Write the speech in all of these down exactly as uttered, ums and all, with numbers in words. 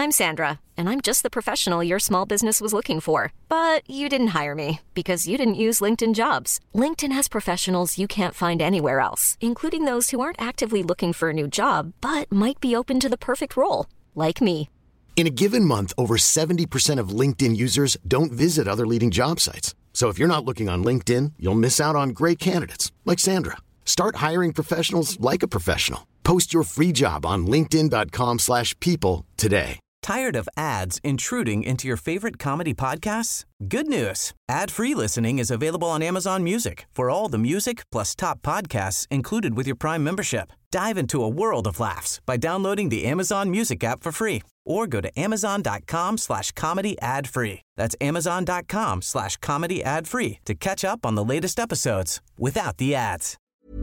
I'm Sandra, and I'm just the professional your small business was looking for. But you didn't hire me because you didn't use LinkedIn Jobs. LinkedIn has professionals you can't find anywhere else, including those who aren't actively looking for a new job, but might be open to the perfect role, like me. In a given month, over seventy percent of LinkedIn users don't visit other leading job sites. So if you're not looking on LinkedIn, you'll miss out on great candidates like Sandra. Start hiring professionals like a professional. Post your free job on linkedin dot com slash people today. Tired of ads intruding into your favorite comedy podcasts? Good news. Ad-free listening is available on Amazon Music for all the music plus top podcasts included with your Prime membership. Dive into a world of laughs by downloading the Amazon Music app for free or go to amazon dot com slash comedy ad free. That's amazon dot com slash comedy ad free to catch up on the latest episodes without the ads.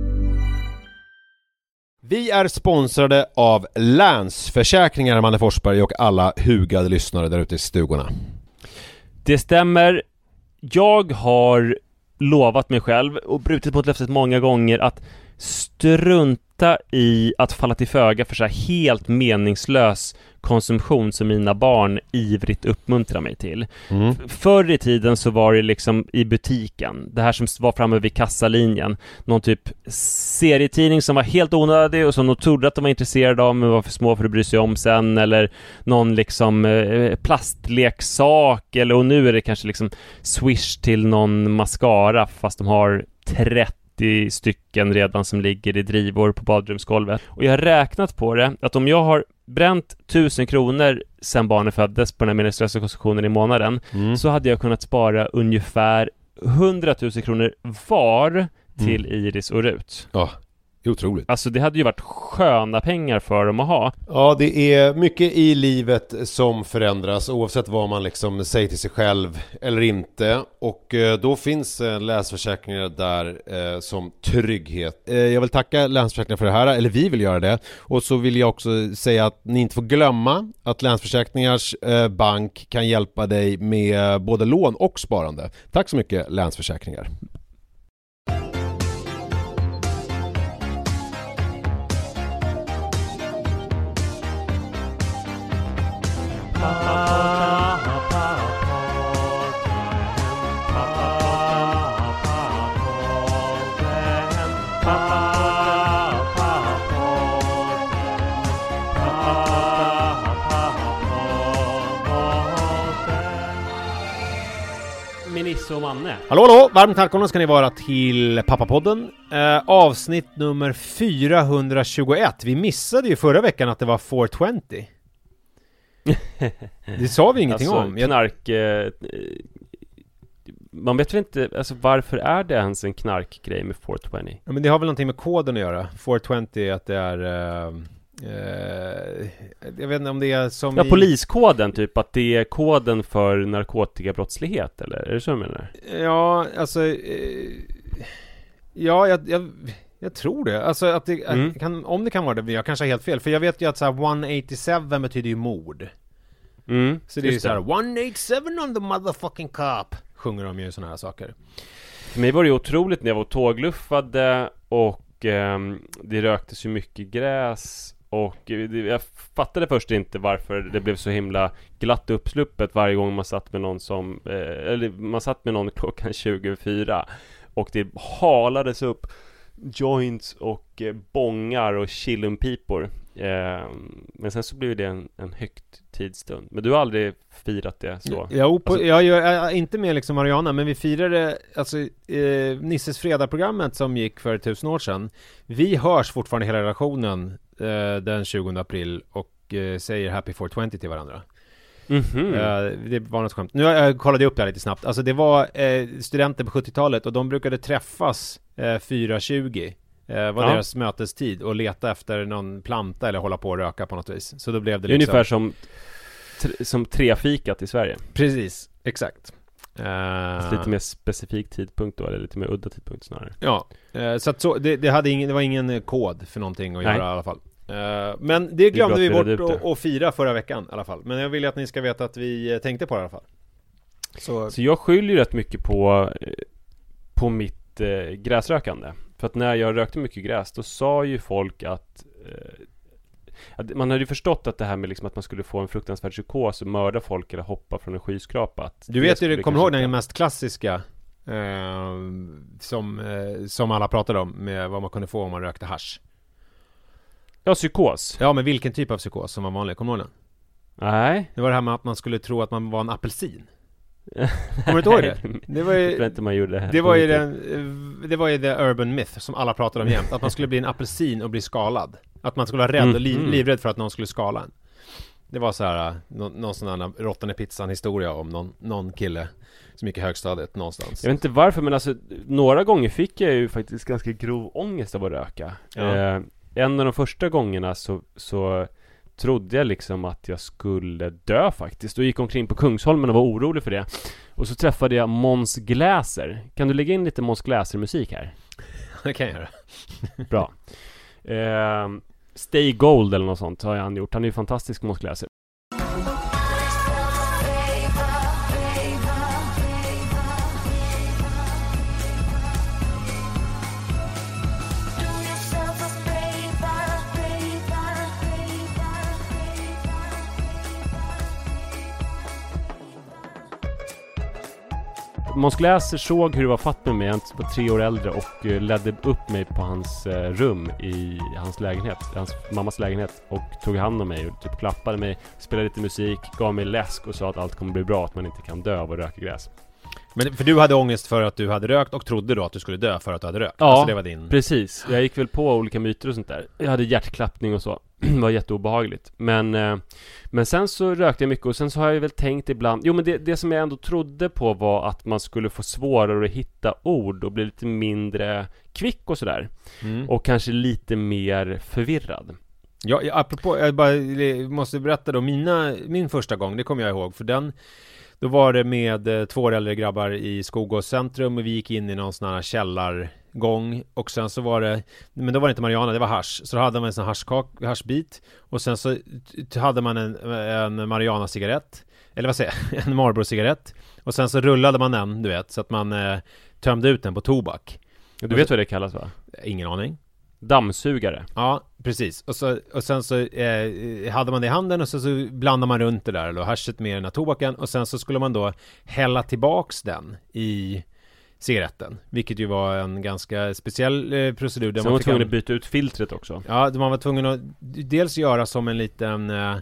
Vi är sponsrade av Länsförsäkringar, Manne Forsberg, och alla hugade lyssnare där ute i stugorna. Det stämmer. Jag har lovat mig själv och brutit på ett löfte många gånger att strunta i att falla till föga för så här helt meningslös konsumtion som mina barn ivrigt uppmuntrar mig till. Mm. Förr i tiden så var det liksom i butiken, det här som var framme vid kassalinjen, någon typ serietidning som var helt onödig och som de trodde att de var intresserade av men var för små för att bry sig om sen, eller någon liksom eh, plastleksak, eller och nu är det kanske liksom Swish till någon mascara fast de har trettio stycken redan som ligger i drivor på badrumsgolvet. Och jag har räknat på det att om jag har bränt tusen kronor sen barnen föddes på den här meningslösa konsumtionen i månaden, mm. så hade jag kunnat spara ungefär hundratusen kronor var till mm. Iris och Rut. Ja, det är otroligt. Alltså det hade ju varit sköna pengar för dem att ha. Ja, det är mycket i livet som förändras oavsett vad man liksom säger till sig själv eller inte. Och eh, då finns eh, Länsförsäkringar där eh, som trygghet. Eh, jag vill tacka Länsförsäkringar för det här, eller vi vill göra det. Och så vill jag också säga att ni inte får glömma att Länsförsäkringars eh, bank kan hjälpa dig med både lån och sparande. Tack så mycket, Länsförsäkringar. Nisse och Manne. Hallå, hallå! Varmt välkomna ska ni vara till Pappapodden. Eh, avsnitt nummer fyrahundratjugoett. Vi missade ju förra veckan att det var fyrahundratjugo. Det sa vi ingenting alltså, om. Jag... Knark... Eh, man vet väl inte... Alltså varför är det ens en knarkgrej med fyrahundratjugo? Ja, men det har väl någonting med koden att göra. fyrahundratjugo är att det är... Eh... Uh, jag vet inte om det är som ja, i... poliskoden typ, att det är koden för narkotikabrottslighet, eller är det så du menar? Ja, alltså uh, ja, jag, jag, jag tror det. Alltså att det mm. kan, om det kan vara det, jag kanske har helt fel, för jag vet ju att så här etthundraåttiosju betyder ju mord. Mm, så det är ju så här etthundraåttiosju on the motherfucking cop. Sjunger de ju såna här saker. För mig var det ju otroligt när jag var tågluffade och um, det röktes ju mycket gräs. Och jag fattade först inte varför det blev så himla glatt uppsluppet varje gång man satt med någon som eh, eller man satt med någon klockan tjugofyra och det halades upp joints och eh, bongar och chillumpipor. Eh, men sen så blev det en, en högtidsstund. Men du har aldrig firat det så? Ja, på, alltså, jag gör inte med liksom Mariana, men vi firade alltså eh, Nisses fredagsprogrammet som gick för tusen år sedan. Vi hörs fortfarande hela relationen eh, den tjugonde april och eh, säger Happy fyrahundratjugo till varandra. Mm-hmm. Eh, det var något skämt. Nu jag kollade upp det här lite snabbt. Alltså det var eh, studenter på sjuttiotalet och de brukade träffas eh, fyra tjugo. Eh, var ja. deras mötestid och leta efter någon planta eller hålla på och röka på något vis. Så då blev det liksom... ungefär som t- som trefikat i Sverige. Precis, exakt. Uh... Lite mer specifik tidpunkt då, eller lite mer udda tidpunkt snarare. Ja, uh, så, att så det, det, hade ingen, det var ingen kod för någonting att Nej. göra i alla fall. Uh, men det glömde det vi bort att fira förra veckan i alla fall. Men jag vill att ni ska veta att vi tänkte på det i alla fall. Så, så jag skyller ju rätt mycket på på mitt eh, gräsrökande. För att när jag rökte mycket gräs, då sa ju folk att eh, man hade ju förstått att det här med liksom att man skulle få en fruktansvärd psykos och mörda folk eller hoppa från en skyskrapa. Att du vet ju, kommer ihåg den inte... mest klassiska eh, som, eh, som alla pratade om med vad man kunde få om man rökte hasch. Ja, psykos. Ja, men vilken typ av psykos som var vanlig? Kommer du ihåg den? Nej. Det var det här med att man skulle tro att man var en apelsin. Kommer du inte ihåg det? Det var ju, jag tror inte man gjorde det. Det var ju den, det var ju the urban myth som alla pratade om jämt. Att man skulle bli en apelsin och bli skalad. Att man skulle vara rädd och liv, mm. livrädd för att någon skulle skala en. Det var så här någon, någon sån här råttan i pizzan historia om någon, någon kille som gick i högstadiet någonstans. Jag vet inte varför, men alltså några gånger fick jag ju faktiskt ganska grov ångest av att röka. Ja. Eh, en av de första gångerna så, så trodde jag liksom att jag skulle dö faktiskt. Och gick omkring på Kungsholmen och var orolig för det. Och så träffade jag Måns Gläser. Kan du lägga in lite Måns Gläser musik här? Det kan jag göra. Bra. Eh, Stay Gold eller något sånt har han gjort. Han är ju fantastisk, Måns Gläser. Måns Gläser såg hur det var fatt med mig. Han var tre år äldre och ledde upp mig på hans rum i hans lägenhet, hans mammas lägenhet, och tog hand om mig och typ klappade mig, spelade lite musik, gav mig läsk och sa att allt kommer bli bra, att man inte kan dö av att röka gräs. Men för du hade ångest för att du hade rökt och trodde då att du skulle dö för att du hade rökt? Ja, alltså det var din... precis. Jag gick väl på olika myter och sånt där. Jag hade hjärtklappning och så. Det var jätteobehagligt. Men, eh, men sen så rökte jag mycket och sen så har jag väl tänkt ibland... Jo, men det, det som jag ändå trodde på var att man skulle få svårare att hitta ord och bli lite mindre kvick och sådär. Mm. Och kanske lite mer förvirrad. Ja, apropå, jag bara måste berätta då, mina, min första gång, det kommer jag ihåg, för den... Då var det med eh, två äldre grabbar i Skogås centrum och vi gick in i någon sån här källargång och sen så var det, men då var det inte marijuana, det var hasch. Så då hade man en sån haschkak, haschbit och sen så t- hade man en, en marijuana-cigarett, eller vad säger jag, en Marlboro-cigarett och sen så rullade man den, du vet, så att man eh, tömde ut den på tobak. Du vet vad det kallas, va? Ingen aning. Dammsugare. Ja, precis. Och, så, och sen så eh, hade man det i handen och så, så blandade man runt det där, eller haschet med den här tobaken och sen så skulle man då hälla tillbaks den i cigaretten, vilket ju var en ganska speciell eh, procedur. Där man var tvungen att byta ut filtret också. Ja, man var tvungen att dels göra som en liten... Eh,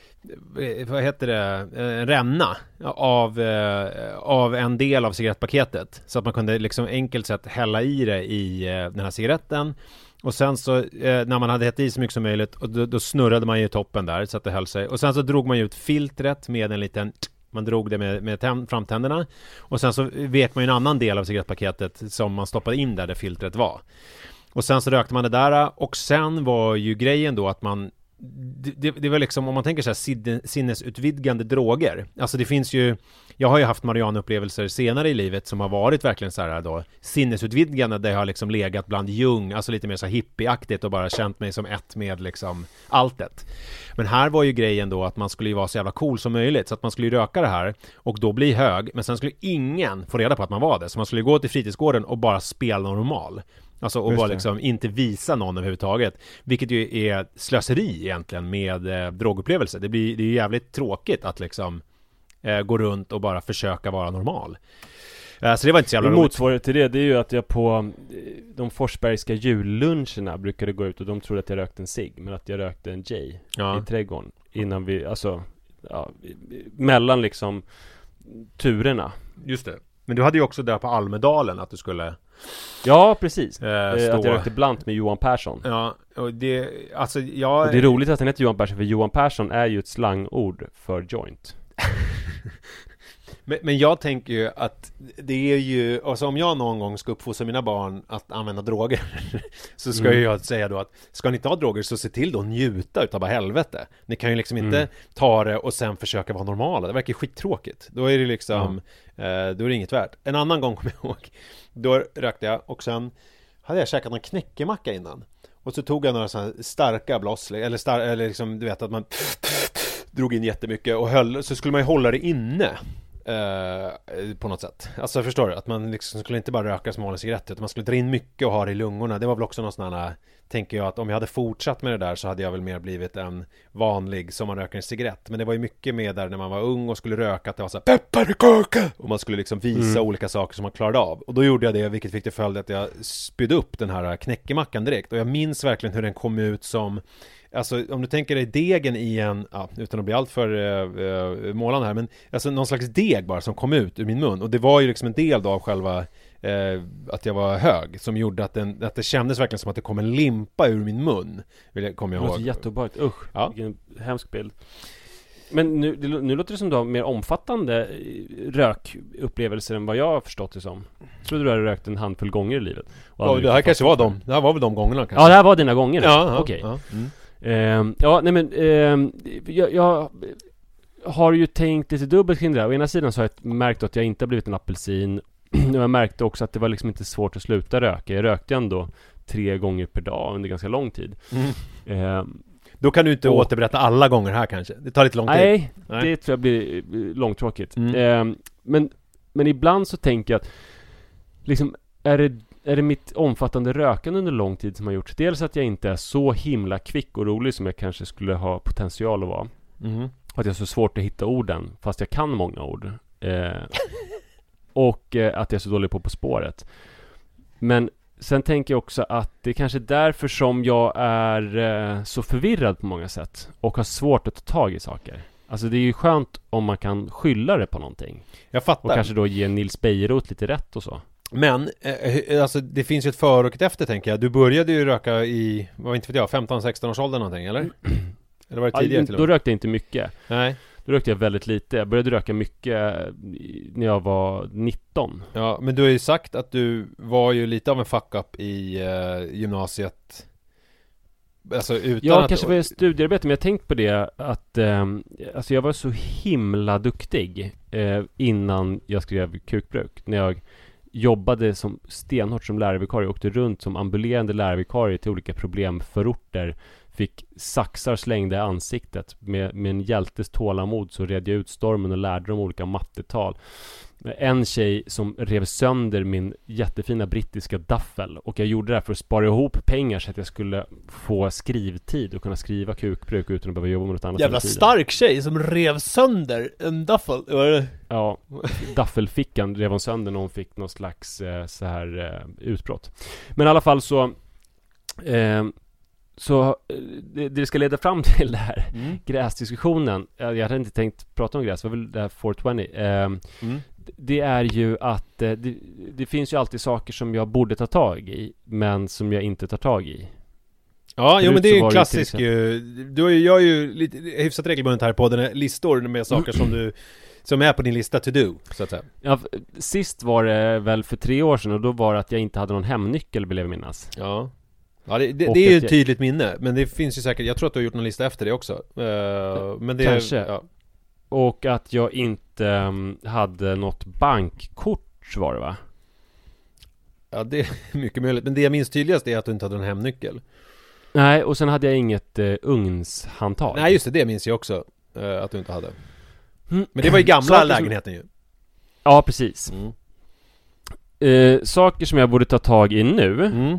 vad heter det, en ränna av, eh, av en del av cigarettpaketet så att man kunde liksom enkelt sett hälla i det i eh, den här cigaretten och sen så eh, när man hade hett i så mycket som möjligt och då, då snurrade man ju toppen där så att det höll sig och sen så drog man ju ut filtret med en liten, man drog det med, med tänd, framtänderna och sen så vek man ju en annan del av cigarettpaketet som man stoppade in där det filtret var och sen så rökte man det där och sen var ju grejen då att man Det, det, det var liksom, om man tänker så här sinnesutvidgande droger. Alltså det finns ju, jag har ju haft marijuana-upplevelser senare i livet som har varit verkligen så här då sinnesutvidgande, där jag har liksom legat bland Jung, alltså lite mer så hippieaktigt och bara känt mig som ett med liksom alltet. Men här var ju grejen då att man skulle ju vara så jävla cool som möjligt, så att man skulle ju röka det här och då bli hög, men sen skulle ingen få reda på att man var det, så man skulle gå till fritidsgården och bara spela normal. Alltså och bara liksom inte visa någon överhuvudtaget. Vilket ju är slöseri egentligen med eh, drogupplevelser. Det blir det är ju jävligt tråkigt att liksom eh, gå runt och bara försöka vara normal. Eh, så det var inte så jävla roligt. Motsvarighet till det, det är ju att jag på de forsbergska julluncherna brukade gå ut och de trodde att jag rökte en cigg, men att jag rökte en J ja. i trädgården. Innan vi, alltså, ja, mellan liksom turerna. Just det. Men du hade ju också där på Almedalen att du skulle... Ja, precis. Äh, att jag rökte blant med Johan Persson. Ja, och det... Alltså, jag... Och det är roligt att han heter Johan Persson, för Johan Persson är ju ett slangord för joint. men, men jag tänker ju att det är ju... Alltså om jag någon gång ska uppfostra mina barn att använda droger så ska mm. jag säga då att ska ni inte ha droger så se till då att njuta utav bara helvete. Ni kan ju liksom inte mm. ta det och sen försöka vara normala. Det verkar skittråkigt. Då är det liksom... Mm. Eh, då är det inget värt. En annan gång kommer jag ihåg. Då rökte jag och sen hade jag käkat någon knäckemacka innan. Och så tog jag några sådana starka bloss, eller, star- eller liksom, du vet att man drog in jättemycket och höll, så skulle man ju hålla det inne eh, på något sätt. Alltså förstår du? Att man liksom skulle inte bara röka som vanliga cigaretter, utan man skulle dra in mycket och ha det i lungorna. Det var väl också någon sån här tänker jag att om jag hade fortsatt med det där så hade jag väl mer blivit en vanlig som man röker en cigarett. Men det var ju mycket med där när man var ung och skulle röka att det var så här pepparkaka och man skulle liksom visa mm. olika saker som man klarade av. Och då gjorde jag det, vilket fick till följd att jag spydde upp den här knäckemackan direkt. Och jag minns verkligen hur den kom ut som, alltså om du tänker dig degen i en, ja, utan att bli allt för uh, uh, målande här, men alltså någon slags deg bara som kom ut ur min mun. Och det var ju liksom en del då av själva uh, att jag var hög som gjorde att, den, att det kändes verkligen som att det kom en limpa ur min mun. Vill jag, kommer jag ihåg. Det var jätteobehagligt, usch, ja. Vilken hemsk bild. Men nu, nu låter det som du har mer omfattande rökupplevelser än vad jag har förstått det som. Jag trodde du hade rökt en handfull gånger i livet. Ja, det här kanske var de, det här var väl de gångerna kanske. Ja, det här var dina gånger. Ja, okej. Ja, mm. Uh, ja, nej men uh, jag, jag har ju tänkt lite dubbelt kring det där. Å ena sidan så har jag märkt att jag inte har blivit en apelsin. Och jag märkte också att det var liksom inte svårt att sluta röka. Jag rökte ändå tre gånger per dag under ganska lång tid. Mm. Uh, Då kan du inte och, återberätta alla gånger här kanske. Det tar lite lång tid. Nej, nej. Det tror jag blir långtråkigt. Mm. Uh, men, men ibland så tänker jag att liksom, är det är det mitt omfattande rökande under lång tid som har gjort dels att jag inte är så himla kvick och rolig som jag kanske skulle ha potential att vara. Mm. Att jag är så svårt att hitta orden fast jag kan många ord. Eh, och eh, att jag är så dålig på på spåret. Men sen tänker jag också att det är kanske därför som jag är eh, så förvirrad på många sätt och har svårt att ta tag i saker. Alltså det är ju skönt om man kan skylla det på någonting. Jag fattar. Och kanske då ge Nils Bejerot lite rätt och så. Men, eh, alltså det finns ju ett för och ett efter tänker jag. Du började ju röka i, vad inte vet jag, femton sexton års ålder någonting, eller? Eller var det tidigare till och med? Då rökte jag inte mycket. Nej. Då rökte jag väldigt lite. Jag började röka mycket när jag var nitton. Ja, men du har ju sagt att du var ju lite av en fuck-up i eh, gymnasiet. Alltså utan ja, att... kanske var jag studiearbete, men jag tänkt på det att eh, alltså jag var så himla duktig eh, innan jag skrev Kukbruk. När jag jobbade som stenhårt som lärarvikarie, åkte runt som ambulerande lärarvikarie till olika problemförorter, fick saxar slängda i ansiktet med, med en hjältes tålamod, så red jag ut stormen och lärde dem olika mattetal. En tjej som rev sönder min jättefina brittiska daffel, och jag gjorde det här för att spara ihop pengar så att jag skulle få skrivtid och kunna skriva Kukbruk utan att behöva jobba med något annat. Jävla stark tjej som rev sönder en daffel. Ja, daffelfickan rev hon sönder när hon fick någon slags eh, så här eh, utbrott. Men i alla fall så eh, så det, det ska leda fram till det här mm. gräsdiskussionen. Jag hade inte tänkt prata om gräs, det var väl det här fyrahundratjugo. Eh, mm. Det är ju att eh, det, det finns ju alltid saker som jag borde ta tag i, men som jag inte tar tag i. Ja, jo, men det är ju klassiskt ju. Du gör ju lite hyfsat regelbundet här på den listor med saker som du som är på din lista to do, så att säga. Ja, sist var det väl för tre år sedan, och då var det att jag inte hade någon hemnyckel, vill jag minnas. Ja. Ja, det, det, det är ju ett tydligt minne, men det finns ju säkert, jag tror att du har gjort någon lista efter det också. Uh, men det kanske. Ja. Och att jag inte um, hade något bankkort, var det va? Ja, det är mycket möjligt. Men det jag minns tydligast är att du inte hade en hemnyckel. Nej, och sen hade jag inget uh, ugnshandtag. Nej, just det, det minns jag också uh, att du inte hade. Mm. Men det var ju gamla saker lägenheten som... ju. Ja, precis. Mm. Uh, saker som jag borde ta tag i nu. Mm.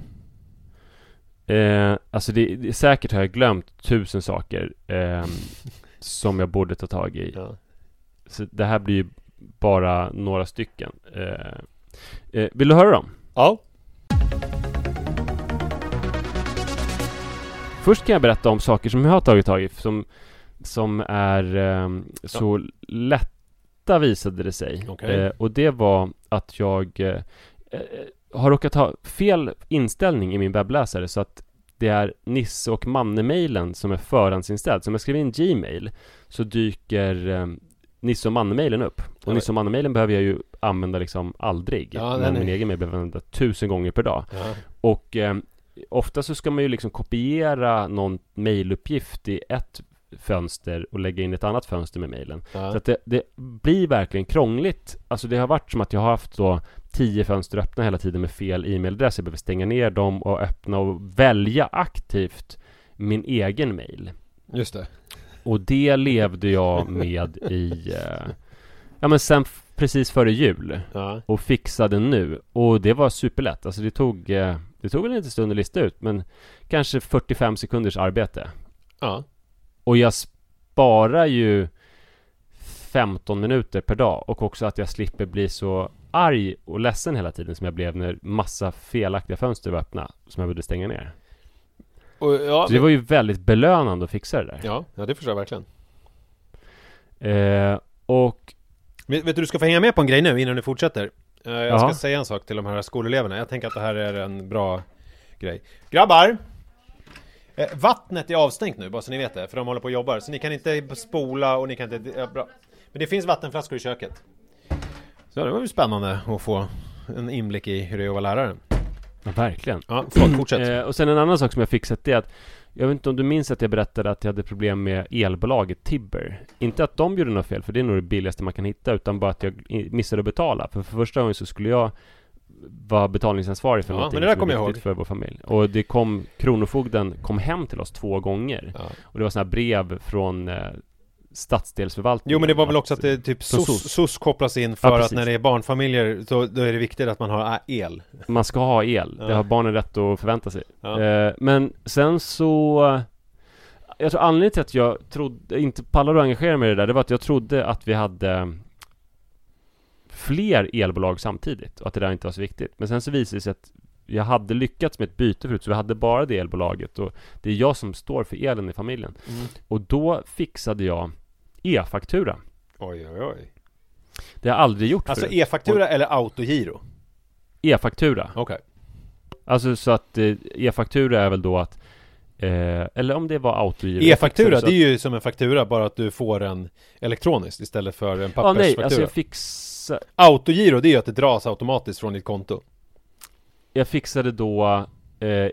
Uh, alltså det, det, säkert har jag glömt tusen saker uh, som jag borde ta tag i. Ja. Så det här blir ju bara några stycken. Uh, uh, vill du höra dem? Ja. Först kan jag berätta om saker som jag har tagit tag i som, som är um, så ja. lätta, visade det sig. Okay. Uh, och det var att jag uh, har råkat ha fel inställning i min webbläsare, så att det är Nisse och Manne-mailen som är förhandsinställd. Så om jag skriver in Gmail så dyker eh, Nisse och Manne-mailen upp. Och ja, Nisse och Manne-mailen behöver jag ju använda liksom aldrig. Ja, men min egen mail behöver jag använda tusen gånger per dag. Ja. Och eh, ofta så ska man ju liksom kopiera någon mailuppgift i ett fönster och lägga in ett annat fönster med mailen. Ja. Så att det, det blir verkligen krångligt. Alltså det har varit som att jag har haft då tio fönster öppna hela tiden med fel e-mailadress. Jag behöver stänga ner dem och öppna och välja aktivt min egen mail. Just det. Och det levde jag med i eh, ja men sen f- precis före jul. Ja. Och fixade nu. Och det var superlätt. Alltså det tog eh, Det tog väl en liten stund att lista ut, men kanske fyrtiofem sekunders arbete. Ja. Och jag sparar ju femton minuter per dag, och också att jag slipper bli så arg och ledsen hela tiden som jag blev när massa felaktiga fönster var öppna som jag borde stänga ner. Och, ja, så det var ju väldigt belönande att fixa det där. Ja, ja det förstår jag verkligen. Eh, och Vet, vet du, du ska få hänga med på en grej nu innan du fortsätter. Uh, jag Jaha. ska säga en sak till de här skoleleverna. Jag tänker att det här är en bra grej. Grabbar! Eh, vattnet är avstängt nu, bara så ni vet det. För de håller på och jobbar. Så ni kan inte spola och ni kan inte... Ja, bra. Men det finns vattenflaskor i köket. Så det var ju spännande att få en inblick i hur det är att vara lärare. ja, verkligen. Ja, förlåt, fortsätt. Eh, och sen en annan sak som jag fixat, det är att jag vet inte om du minns att jag berättade att jag hade problem med elbolaget Tibber. Inte att de gjorde något fel, för det är nog det billigaste man kan hitta, utan bara att jag missade att betala. För för första gången så skulle jag vara betalningsansvarig för Ja, någonting men det där som kommer är jag viktigt ihåg. för vår familj. Och det kom, Kronofogden kom hem till oss två gånger. Ja. Och det var såna här brev från eh, stadsdelsförvaltningen. Jo, men det var väl också att det typ Från S O S, S O S. S O S kopplas in Ja, för att precis. när det är barnfamiljer så då är det viktigt att man har el. Man ska ha el. Ja. Det har barnen rätt att förvänta sig. Ja. Eh, men sen så... Jag tror anledningen till att jag trodde, inte pallade att engagera mig i det där, det var att jag trodde att vi hade fler elbolag samtidigt och att det där inte var så viktigt. Men sen så visade det sig att jag hade lyckats med ett byte förut, så vi hade bara det elbolaget, och det är jag som står för elen i familjen. Mm. Och då fixade jag e-faktura. Oj, oj, oj. Det har jag aldrig gjort Alltså förut. e-faktura eller autogiro? E-faktura. Okej. Alltså så att eh, e-faktura är väl då att eh, eller om det var autogiro. E-faktura, Så det är att- ju som en faktura, bara att du får den elektroniskt istället för en Ja, pappersfaktura. nej, alltså jag fixade Autogiro, det är ju att det dras automatiskt från ditt konto. Jag fixade då eh,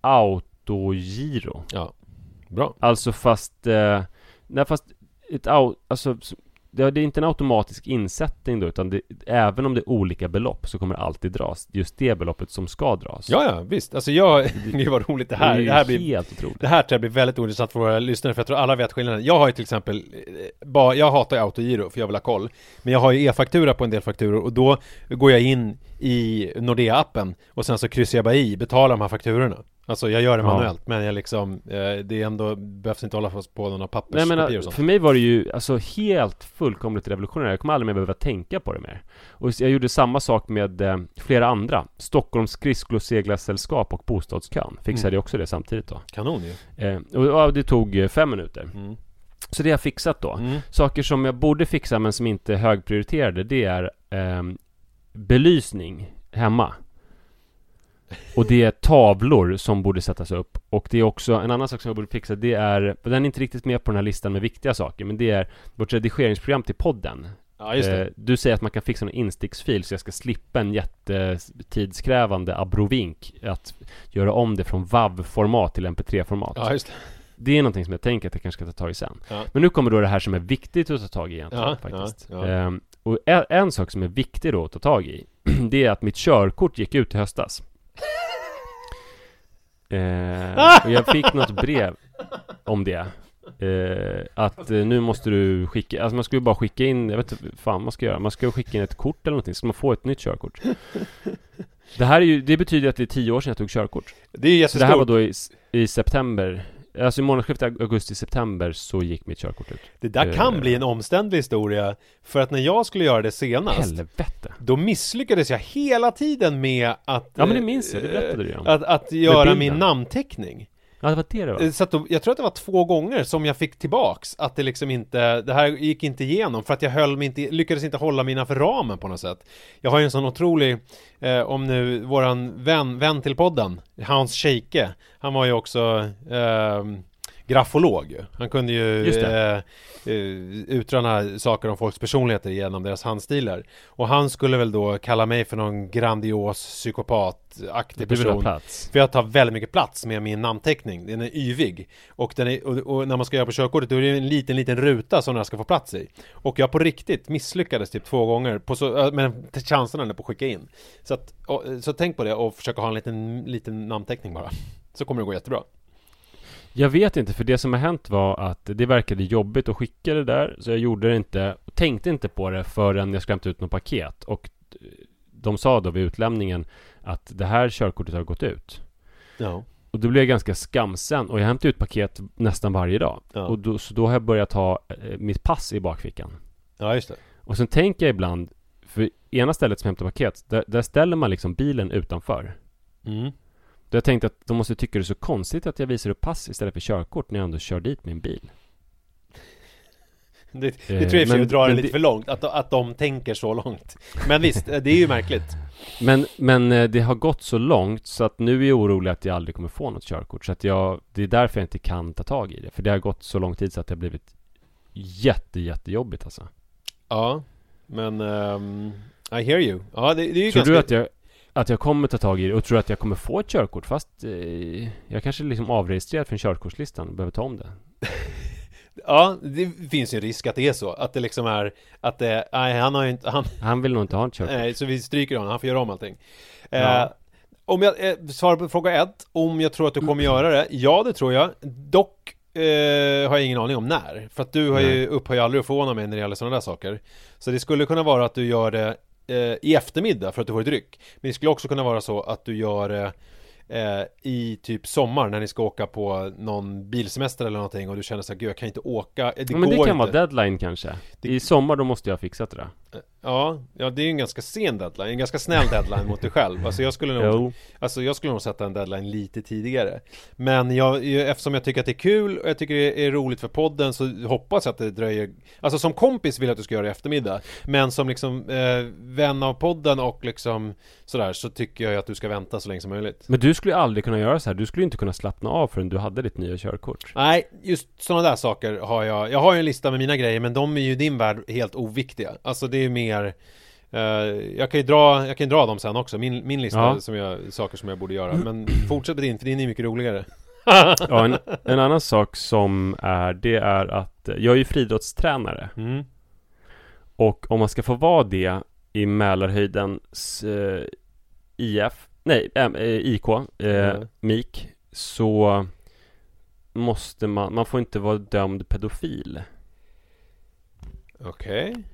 autogiro. Ja, bra. Alltså fast eh, nej, fast ett au, alltså s- det, det är inte en automatisk insättning då, utan det, även om det är olika belopp så kommer det alltid dras just det beloppet som ska dras. Ja, ja, visst. Alltså jag, gud vad roligt det här. är ju Det här blir, helt otroligt. det här tror jag blir väldigt intressant för våra lyssnare, för jag tror alla vet skillnaden. Jag har ju till exempel, eh, bara, jag hatar ju autogiro för jag vill ha koll. Men jag har ju e-faktura på en del fakturor, och då går jag in i Nordea-appen och sen så kryssar jag bara i, betalar de här fakturorna. Alltså jag gör det Ja. manuellt, men jag liksom, eh, det är ändå, behövs inte hålla fast på några Nej, papperspapir men, och sånt. för mig var det ju alltså helt fullkomligt revolutionärt. Jag kommer aldrig mer behöva tänka på det mer. Och jag gjorde samma sak med eh, flera andra. Stockholms skridskoseglarsällskap och Bostadskön fixade Mm. jag också det samtidigt då. Kanon ju. Eh, och ja, det tog eh, fem minuter. Mm. Så det har jag fixat då. Mm. Saker som jag borde fixa men som inte är högprioriterade, det är eh, belysning hemma. Och det är tavlor som borde sättas upp. Och det är också en annan sak som jag borde fixa. Det är, den är inte riktigt med på den här listan med viktiga saker, men det är vårt redigeringsprogram till podden. Ja, just det. Eh, du säger att man kan fixa en insticksfil så jag ska slippa en jättetidskrävande abrovink att göra om det från W A V-format till M P tre-format. Ja, just det. Det är någonting som jag tänker att jag kanske ska ta tag i sen. Ja. Men nu kommer då det här som är viktigt att ta tag i egentligen, Ja, faktiskt. ja, ja. Ehm, och en, en sak som är viktig då att ta tag i, det är att mitt körkort gick ut i höstas. Ehm, och jag fick något brev om det. Ehm, att eh, nu måste du skicka, alltså man ska ju bara skicka in, jag vet inte vad fan man ska göra. Man ska ju skicka in ett kort eller någonting, ska man få ett nytt körkort. Det här är ju, det betyder att det är tio år sedan jag tog körkort. Det är Så det här var jättestort. då i, i september. Alltså i månadsskiftet augusti-september så gick mitt körkort ut. Det där kan Eh. bli en omständlig historia, för att när jag skulle göra det senast, Helvete. då misslyckades jag hela tiden med att Ja, men det eh, minns jag, det berättade du ju om. att, att göra bilden. min namnteckning. Ja, det var det det var. Eh, Så att då, jag tror att det var två gånger som jag fick tillbaks att det liksom inte, det här gick inte igenom för att jag höll mig inte, lyckades inte hålla mina för ramen på något sätt. Jag har ju en sån otrolig, eh, om nu våran vän, vän till podden, Hans Scheike, han var ju också eh, grafolog ju. Han kunde ju Just det. eh, eh, utröna saker om folks personligheter genom deras handstilar. Och han skulle väl då kalla mig för någon grandios psykopataktig Du vill ha person. plats. För jag tar väldigt mycket plats med min namnteckning. Den är yvig. Och, den är, och, och när man ska göra på körkortet, då är det en liten, liten ruta som den ska få plats i. Och jag på riktigt misslyckades typ två gånger. På så, men chanserna är på att skicka in. Så, att, och, så tänk på det och försöka ha en liten, liten namnteckning bara. Så kommer det gå jättebra. Jag vet inte, för det som har hänt var att det verkade jobbigt att skicka det där, så jag gjorde det inte, tänkte inte på det förrän jag skulle hämta ut något paket. Och de sa då vid utlämningen att det här körkortet har gått ut. Ja. Och då blev jag ganska skamsen. Och jag hämtade ut paket nästan varje dag. Ja. Och då, så då har jag börjat ha eh, mitt pass i bakfickan. Ja, just det. Och sen tänker jag ibland, för ena stället som hämtar paket, där, där ställer man liksom bilen utanför. Mm. Då jag tänkte att de måste tycka det är så konstigt att jag visar upp pass istället för körkort när jag ändå kör dit min bil. Det, det tror jag men, att drar det lite det, för långt, att, att de tänker så långt. Men visst, det är ju märkligt. Men, men det har gått så långt så att nu är jag orolig att jag aldrig kommer få något körkort. Så att jag, det är därför jag inte kan ta tag i det. För det har gått så lång tid så att det har blivit jätte, jättejobbigt alltså. Ja, men um, I hear you. Ja, det, det är ju tror ganska... du att jag, att jag kommer ta tag i det och tror att jag kommer få ett körkort fast eh, jag kanske liksom avregistrerad från körkortslistan och behöver ta om det? Ja, det finns ju en risk att det är så. Att det liksom är att det, nej, han har ju inte han, han vill nog inte ha ett körkort. Nej, så vi stryker honom, han får göra om allting. Ja. Eh, om jag eh, svarar på fråga ett, om jag tror att du kommer göra det. Ja, det tror jag. Dock eh, har jag ingen aning om när. För att du har ju upphör ju aldrig att förvåna mig när det gäller sådana där saker. Så det skulle kunna vara att du gör det eh, i eftermiddag för att du får ett ryck. Men det skulle också kunna vara så att du gör det Eh, i typ sommar när ni ska åka på någon bilsemester eller någonting och du känner så här, gud jag kan inte åka, det ja, går men det kan inte. vara deadline kanske. Det... I sommar då måste jag fixa det där. Ja, ja, det är ju en ganska sen deadline, en ganska snäll deadline mot dig själv. Alltså jag skulle nog alltså jag skulle nog sätta en deadline lite tidigare. Men jag, eftersom jag tycker att det är kul och jag tycker det är roligt för podden så hoppas jag att det dröjer. Alltså som kompis vill jag att du ska göra det i eftermiddag. Men som liksom eh, vän av podden och liksom sådär så tycker jag att du ska vänta så länge som möjligt. Men du skulle aldrig kunna göra så här. Du skulle inte kunna slappna av förrän du hade ditt nya körkort. Nej, just sådana där saker har jag. Jag har ju en lista med mina grejer, men de är ju i din värld helt oviktiga. Alltså det är mer uh, jag kan ju dra jag kan dra dem sen också. Min, min lista ja. som jag, saker som jag borde göra. Men fortsätt med din, för din är mycket roligare. Ja, en, en annan sak som är, det är att jag är ju friidrottstränare. Mm. Och om man ska få vara det i Mälarhöjdens eh, I F, nej, äh, I K, eh, mm. M I K, så måste man, man får inte vara dömd pedofil. Okej. Okay.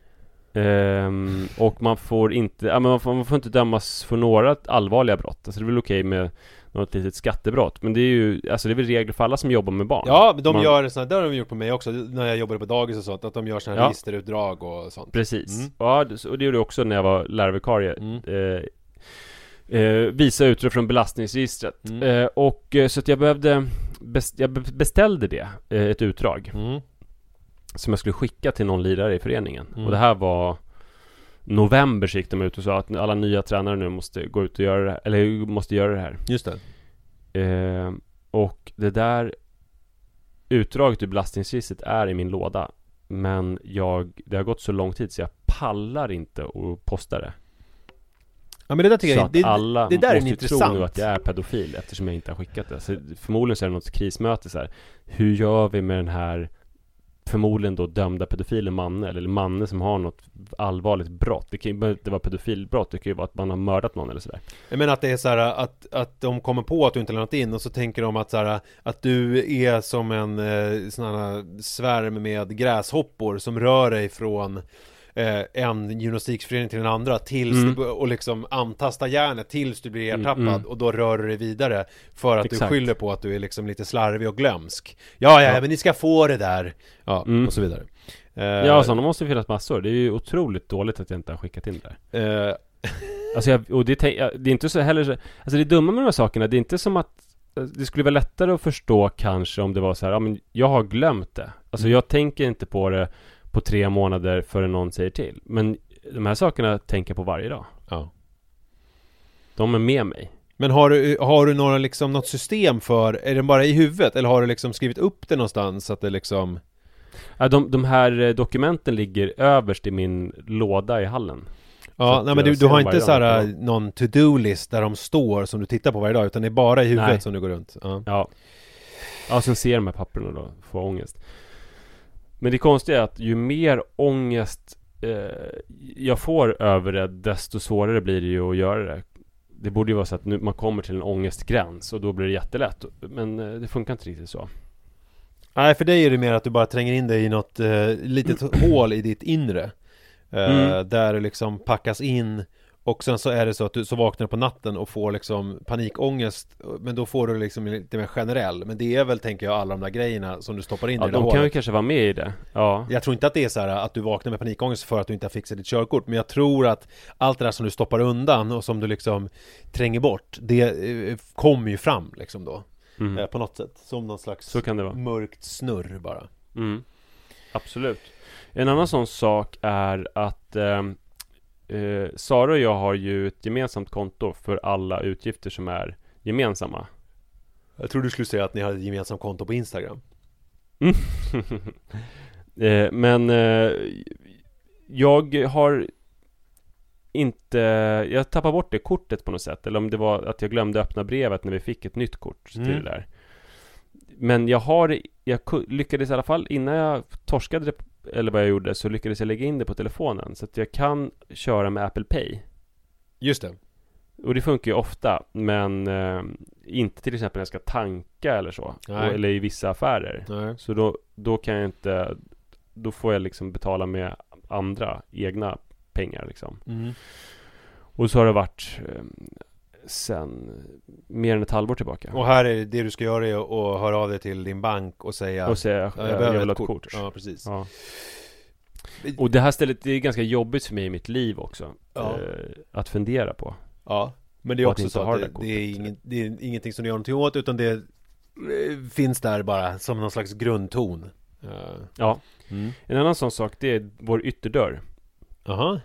Um, och man får inte ja, men man, får, man får inte dömas för några allvarliga brott. Alltså det är väl okej med något litet skattebrott, men det är ju alltså det är väl regler för alla som jobbar med barn. Ja, men de man... gör såna, det har de gjort på mig också när jag jobbade på dagis och sånt, att de gör såna här ja. registerutdrag och sånt. Precis. Mm. Ja, och det gjorde jag också när jag var lärarvikarie. Mm. Eh, eh, visa utdrag från belastningsregistret. Mm. Eh, och så att jag behövde best, jag beställde det eh, ett utdrag. Mm. Som jag skulle skicka till någon lirare i föreningen. Mm. Och det här var november, så gick de ut och sa att alla nya tränare nu måste gå ut och göra det här, eller måste göra det här. Just det. Eh, och det där utdraget ur belastningsregistret är i min låda. Men jag, det har gått så lång tid så jag pallar inte att posta det. Ja, men det där tycker så jag, att det, alla det där är måste intressant. tro nu att jag är pedofil eftersom jag inte har skickat det. Så förmodligen så är det något krismöte så här. Hur gör vi med den här förmodligen då dömda pedofilen Manne, eller Manne som har något allvarligt brott. Det kan ju inte vara pedofilbrott, det kan ju vara att man har mördat någon eller sådär. Jag menar att det är så här att, att de kommer på att du inte lämnat in och så tänker de att så här, att du är som en eh, sån här svärm med gräshoppor som rör dig från eh, en gymnastiksförening till den andra tills Mm. du, och liksom antastar järnet tills du blir ertappad Mm, mm. och då rör du dig vidare för att Exakt. du skyller på att du är liksom lite slarvig och glömsk. Ja, ja, Ja. men ni ska få det där. Ja, Mm. och så vidare. Eh, Ja, så de måste ju finnas massor. Det är ju otroligt dåligt att jag inte har skickat in det där. eh, Alltså jag, och det, tänk, det är inte så heller så, alltså det dumma med de här sakerna, det är inte som att det skulle vara lättare att förstå kanske om det var så här, ja men jag har glömt det. Alltså Mm. jag tänker inte på det på tre månader förrän någon säger till. Men de här sakerna tänker jag på varje dag. ja. De är med mig. Men har du, har du några liksom, något system för, är den bara i huvudet eller har du liksom skrivit upp det någonstans så att det liksom... Ja, de, de här dokumenten ligger överst i min låda i hallen. Ja, nej, men du, jag du ser har dem inte varje så här dag. någon to-do-list där de står som du tittar på varje dag, utan det är bara i huvudet Nej. som du går runt. Ja. Ja. Ja, sen ser de här papperna då, får ångest. Men det konstiga är att ju mer ångest eh, jag får över det, desto svårare blir det ju att göra det. Det borde ju vara så att nu man kommer till en ångestgräns och då blir det jättelätt. Men eh, det funkar inte riktigt så. Nej, för dig är det mer att du bara tränger in dig i något eh, litet hål i ditt inre. Eh, Mm. Där det liksom packas in Och sen så är det så att du så vaknar på natten och får liksom panikångest, men då får du liksom lite mer generell. Men det är väl, tänker jag, alla de där grejerna som du stoppar in ja, i det de hålet. kan ju kanske vara med i det. Ja. Jag tror inte att det är så här att du vaknar med panikångest för att du inte har fixat ditt körkort, men jag tror att allt det där som du stoppar undan och som du liksom tränger bort, det eh, kommer ju fram liksom då. Mm. Eh, på något sätt, som någon slags så kan det vara. Mörkt snurr bara. Mm. Absolut. En annan sån sak är att eh, eh, Sara och jag har ju ett gemensamt konto för alla utgifter som är gemensamma. Jag tror du skulle säga att ni har ett gemensamt konto på Instagram. Mm. eh, men eh, jag har inte, jag tappade bort det kortet på något sätt, eller om det var att jag glömde öppna brevet när vi fick ett nytt kort till mm. det där. Men jag har, jag lyckades i alla fall, innan jag torskade det, eller vad jag gjorde, så lyckades jag lägga in det på telefonen, så att jag kan köra med Apple Pay. Just det. Och det funkar ju ofta, men eh, inte till exempel när jag ska tanka eller så. Och, eller i vissa affärer. Nej. Så då, då kan jag inte, då får jag liksom betala med andra egna pengar liksom. Mm. Och så har det varit eh, sen mer än ett halvår tillbaka. Och här är det du ska göra, är att höra av dig till din bank och säga, och säga ja, jag, jag behöver vill ett ha ett kort. kort. Ja, precis. Ja. Och det här stället, det är ganska jobbigt för mig i mitt liv också. Ja. Eh, att fundera på. Ja, men det är också så att det, det, det, är ingen, det är ingenting som du gör någonting åt, utan det eh, finns där bara som någon slags grundton. Uh. Ja. Mm. En annan sån sak, det är vår ytterdörr. Aha.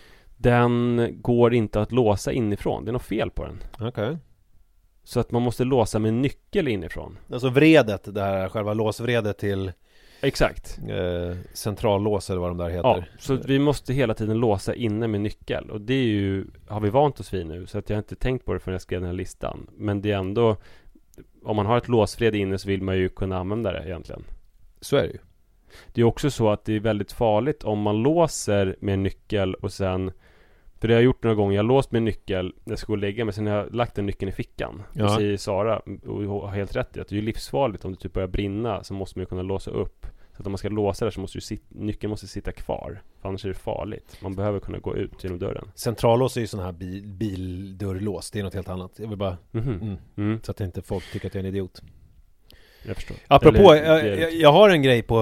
Den går inte att låsa inifrån. Det är något fel på den. Okej. Okay. Så att man måste låsa med nyckel inifrån. Alltså vredet, det här själva låsvredet till... Exakt. Eh, centrallås eller vad de där heter. Ja, så vi måste hela tiden låsa inne med nyckel. Och det är ju, har vi vant oss vid nu. Så att jag har inte tänkt på det förrän jag skrev den här listan. Men det är ändå, om man har ett låsvred inne så vill man ju kunna använda det egentligen. Så är det ju. Det är också så att det är väldigt farligt om man låser med nyckel och sen, för det har jag gjort några gånger, jag har låst med nyckel när jag ska gå och lägga mig, sen har jag lagt den nyckeln i fickan. Ja. Och säger Sara, och har helt rätt i, att det är livsfarligt om det typ börjar brinna, så måste man ju kunna låsa upp. Så att om man ska låsa det så måste ju sit- nyckeln måste sitta kvar, för annars är det farligt. Man behöver kunna gå ut genom dörren. Centrallås är ju sån här bil, bildörrlås, det är något helt annat. Jag vill bara, mm-hmm. mm, mm. så att inte folk tycker att jag är en idiot. Jag förstår. Apropå, jag, jag, jag har en grej på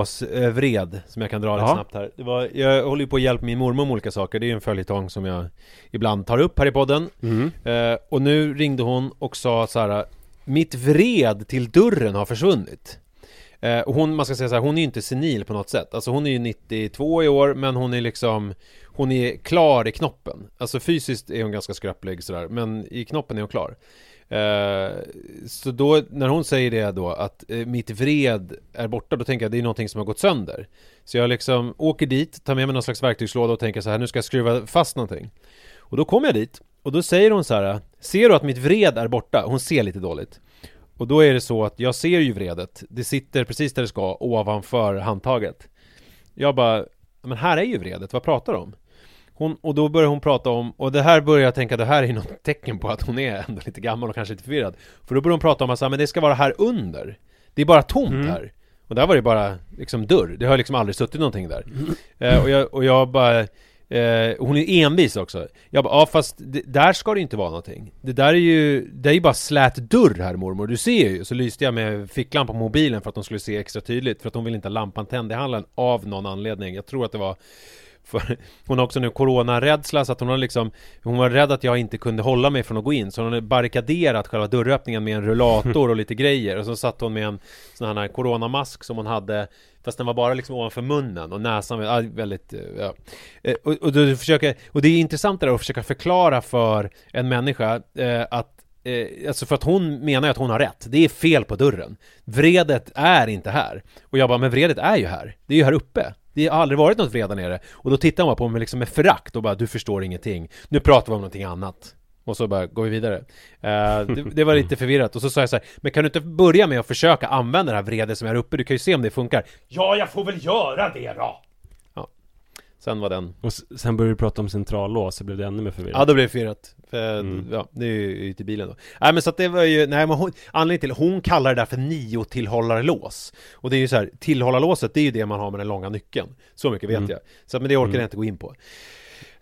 låsvred som jag kan dra lite snabbt här. Det var, jag håller ju på att hjälpa min mormor med olika saker. Det är ju en följetong som jag ibland tar upp här i podden. Mm. Eh, och nu ringde hon och sa så här: mitt vred till dörren har försvunnit. Eh, och hon, man ska säga så här, hon är ju inte senil på något sätt. Alltså hon är ju nittiotvå i år, men hon är liksom, hon är klar i knoppen. Alltså fysiskt är hon ganska skröplig sådär, men i knoppen är hon klar. Uh, så då, när hon säger det då, att uh, mitt vred är borta, då tänker jag att det är någonting som har gått sönder. Så jag liksom åker dit, tar med mig någon slags verktygslåda och tänker så här, nu ska jag skruva fast någonting. Och då kommer jag dit, och då säger hon så här: ser du att mitt vred är borta? Hon ser lite dåligt. Och då är det så att jag ser ju vredet, det sitter precis där det ska, ovanför handtaget. Jag bara, men här är ju vredet, vad pratar du om? Hon, och då börjar hon prata om, och det här börjar jag tänka, det här är något tecken på att hon är ändå lite gammal och kanske lite förvirrad. För då börjar hon prata om att men det ska vara här under. Det är bara tomt mm. här. Och där var det bara liksom dörr. Det har liksom aldrig suttit någonting där. Mm. Eh, och, jag, och jag bara, eh, hon är envis också. Jag bara, ja fast det, där ska det inte vara någonting. Det där är ju, det är ju bara slät dörr här mormor. Du ser ju, så lyste jag med ficklampan på mobilen för att hon skulle se extra tydligt. För att hon vill inte ha lampan tänd i hallen av någon anledning. Jag tror att det var... För hon har också nu coronarädsla, så att hon har liksom, hon var rädd att jag inte kunde hålla mig från att gå in, så hon har barrikaderat själva dörröppningen med en rullator och lite grejer, och så satt hon med en sån här coronamask som hon hade, fast den var bara liksom ovanför munnen och näsan ja, väldigt ja. och, och, du försöker, och det är intressant där att försöka förklara för en människa eh, att eh, alltså för att hon menar att hon har rätt. Det är fel på dörren. Vredet är inte här. Och jag bara, men vredet är ju här. Det är ju här uppe. Det har aldrig varit något vred där nere. Och då tittar man på mig liksom med förakt och bara, du förstår ingenting. Nu pratar vi om någonting annat. Och så bara går vi vidare. Uh, det, det var lite förvirrat. Och så sa jag så här, men kan du inte börja med att försöka använda det här vredet som är här uppe? Du kan ju se om det funkar. Ja, jag får väl göra det då! Ja. Sen var den... Och sen började du prata om centrallås, så blev det ännu mer förvirrat. Ja, då blev det förvirrat. För, mm. Ja, det är ju ute i bilen då. Nej, men så att det var ju... Nej, men hon, anledningen till... Hon kallar det där för nio-tillhållarlås. Och det är ju så här, tillhållarlåset, det är ju det man har med den långa nyckeln. Så mycket vet mm. jag. Så men det orkar mm. jag inte gå in på.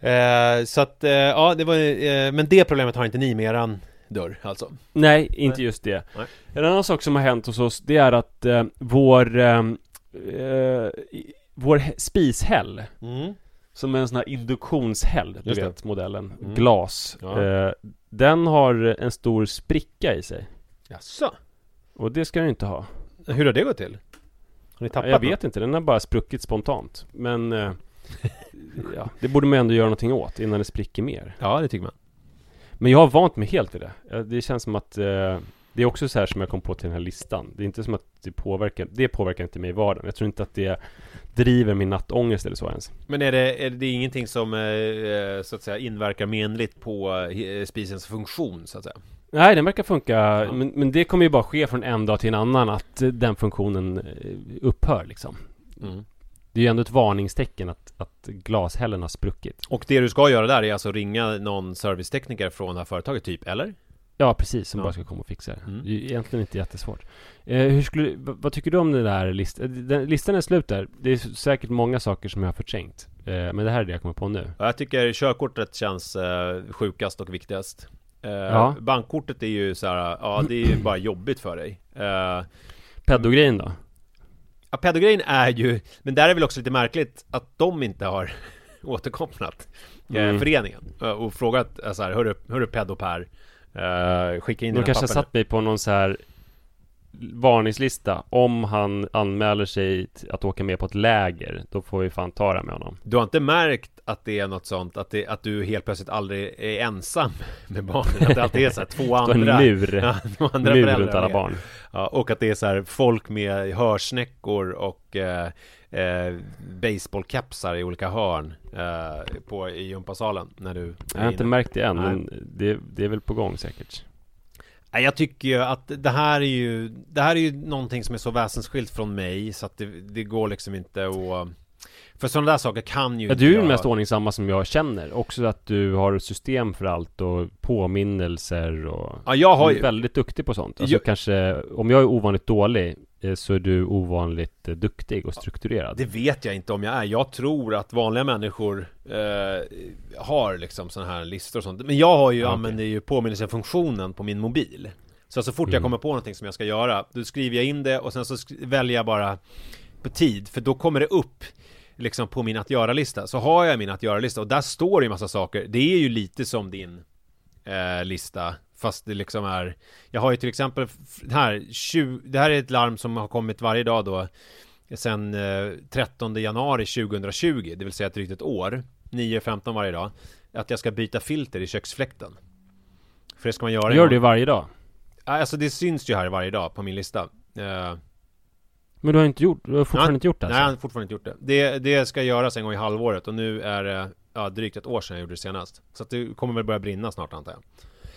Eh, så att, eh, ja, det var, eh, men det problemet har inte ni med eran dörr alltså? Nej, inte Nej. just det. Nej. En annan sak som har hänt hos oss, det är att eh, vår eh, eh, vår spishäll, mm. som är en sån här induktionshäll, du vet modellen, mm. glas, ja. eh, den har en stor spricka i sig. Jaså? Och det ska den inte ha. Hur har det gått till? Har ni tappat Jag vet något? inte, den har bara spruckit spontant. Men eh, ja, det borde man ändå göra någonting åt innan det spricker mer. Ja, det tycker man. Men jag har vant mig helt vid det. Det känns som att eh, det är också så här som jag kom på till den här listan. Det är inte som att det påverkar, det påverkar inte mig i vardagen. Jag tror inte att det driver min nattångest eller så ens. Men är det, är det ingenting som eh, så att säga inverkar menligt på eh, spisens funktion så att säga? Nej, den verkar funka, ja. men, men det kommer ju bara ske från en dag till en annan att den funktionen upphör liksom. Mm. Det är ju ändå ett varningstecken att, att glashällen har spruckit. Och det du ska göra där är alltså ringa någon servicetekniker från det här företaget typ, eller? Ja, precis, som ja. bara ska komma och fixa det. Mm. Det är egentligen inte jättesvårt. Eh, hur skulle, vad tycker du om den där listan? Den, listan är slut där. Det är säkert många saker som jag har förträngt. Eh, men det här är det jag kommer på nu. Ja, jag tycker körkortet känns eh, sjukast och viktigast. Eh, ja. Bankkortet är ju så här, ja det är ju bara jobbigt för dig. Eh, Pedogrejen då? Ja, pedogrejen är ju, men där är väl också lite märkligt att de inte har återkopplat eh, mm. föreningen och frågat så här, hörru, hörru pedopär, eh, skicka in de kanske papper. satt mig på någon så här varningslista. Om han anmäler sig att åka med på ett läger, då får vi fan ta det med honom. Du har inte märkt att det är något sånt, att, det, att du helt plötsligt aldrig är ensam med barnen, att det alltid är så här två andra en mur, ja, två andra mur runt alla med. barn. Ja, och att det är så här folk med hörsnäckor och eh, eh, baseballkepsar i olika hörn eh, på, i gympasalen när du jag har inte märkt det än, Nej. men det, det är väl på gång säkert. Jag tycker ju att det här är ju det här är ju någonting som är så väsensskilt från mig så att det, det går liksom inte att, för sådana där saker kan ju ja, du är ju den mest ordningsamma som jag känner. Också att du har ett system för allt och påminnelser och ja, jag har du är ju... väldigt duktig på sånt. Alltså jag... kanske, om jag är ovanligt dålig så är du ovanligt duktig och strukturerad. Det vet jag inte om jag är. Jag tror att vanliga människor eh, har liksom sådana här listor och sånt. Men jag har ju ja, använder okay. ju påminnelsefunktionen på min mobil. Så så fort mm. jag kommer på någonting som jag ska göra, då skriver jag in det och sen så sk- väljer jag bara på tid. För då kommer det upp liksom på min att göra-lista. Så har jag min att göra-lista och där står det ju massa saker. Det är ju lite som din eh, lista. Fast det liksom är, jag har ju till exempel här, tjugo, det här är ett larm som har kommit varje dag då sen eh, trettonde januari tjugohundratjugo, det vill säga drygt ett år, nio femton varje dag, att jag ska byta filter i köksfläkten. För det ska man göra. Gör det varje dag? Alltså det syns ju här varje dag på min lista. Eh, Men du har inte gjort, du har fortfarande nej, inte gjort det? Nej, jag har fortfarande inte gjort det. det. Det ska göras en gång i halvåret och nu är det ja, drygt ett år sedan jag gjorde det senast. Så att det kommer väl börja brinna snart antar jag.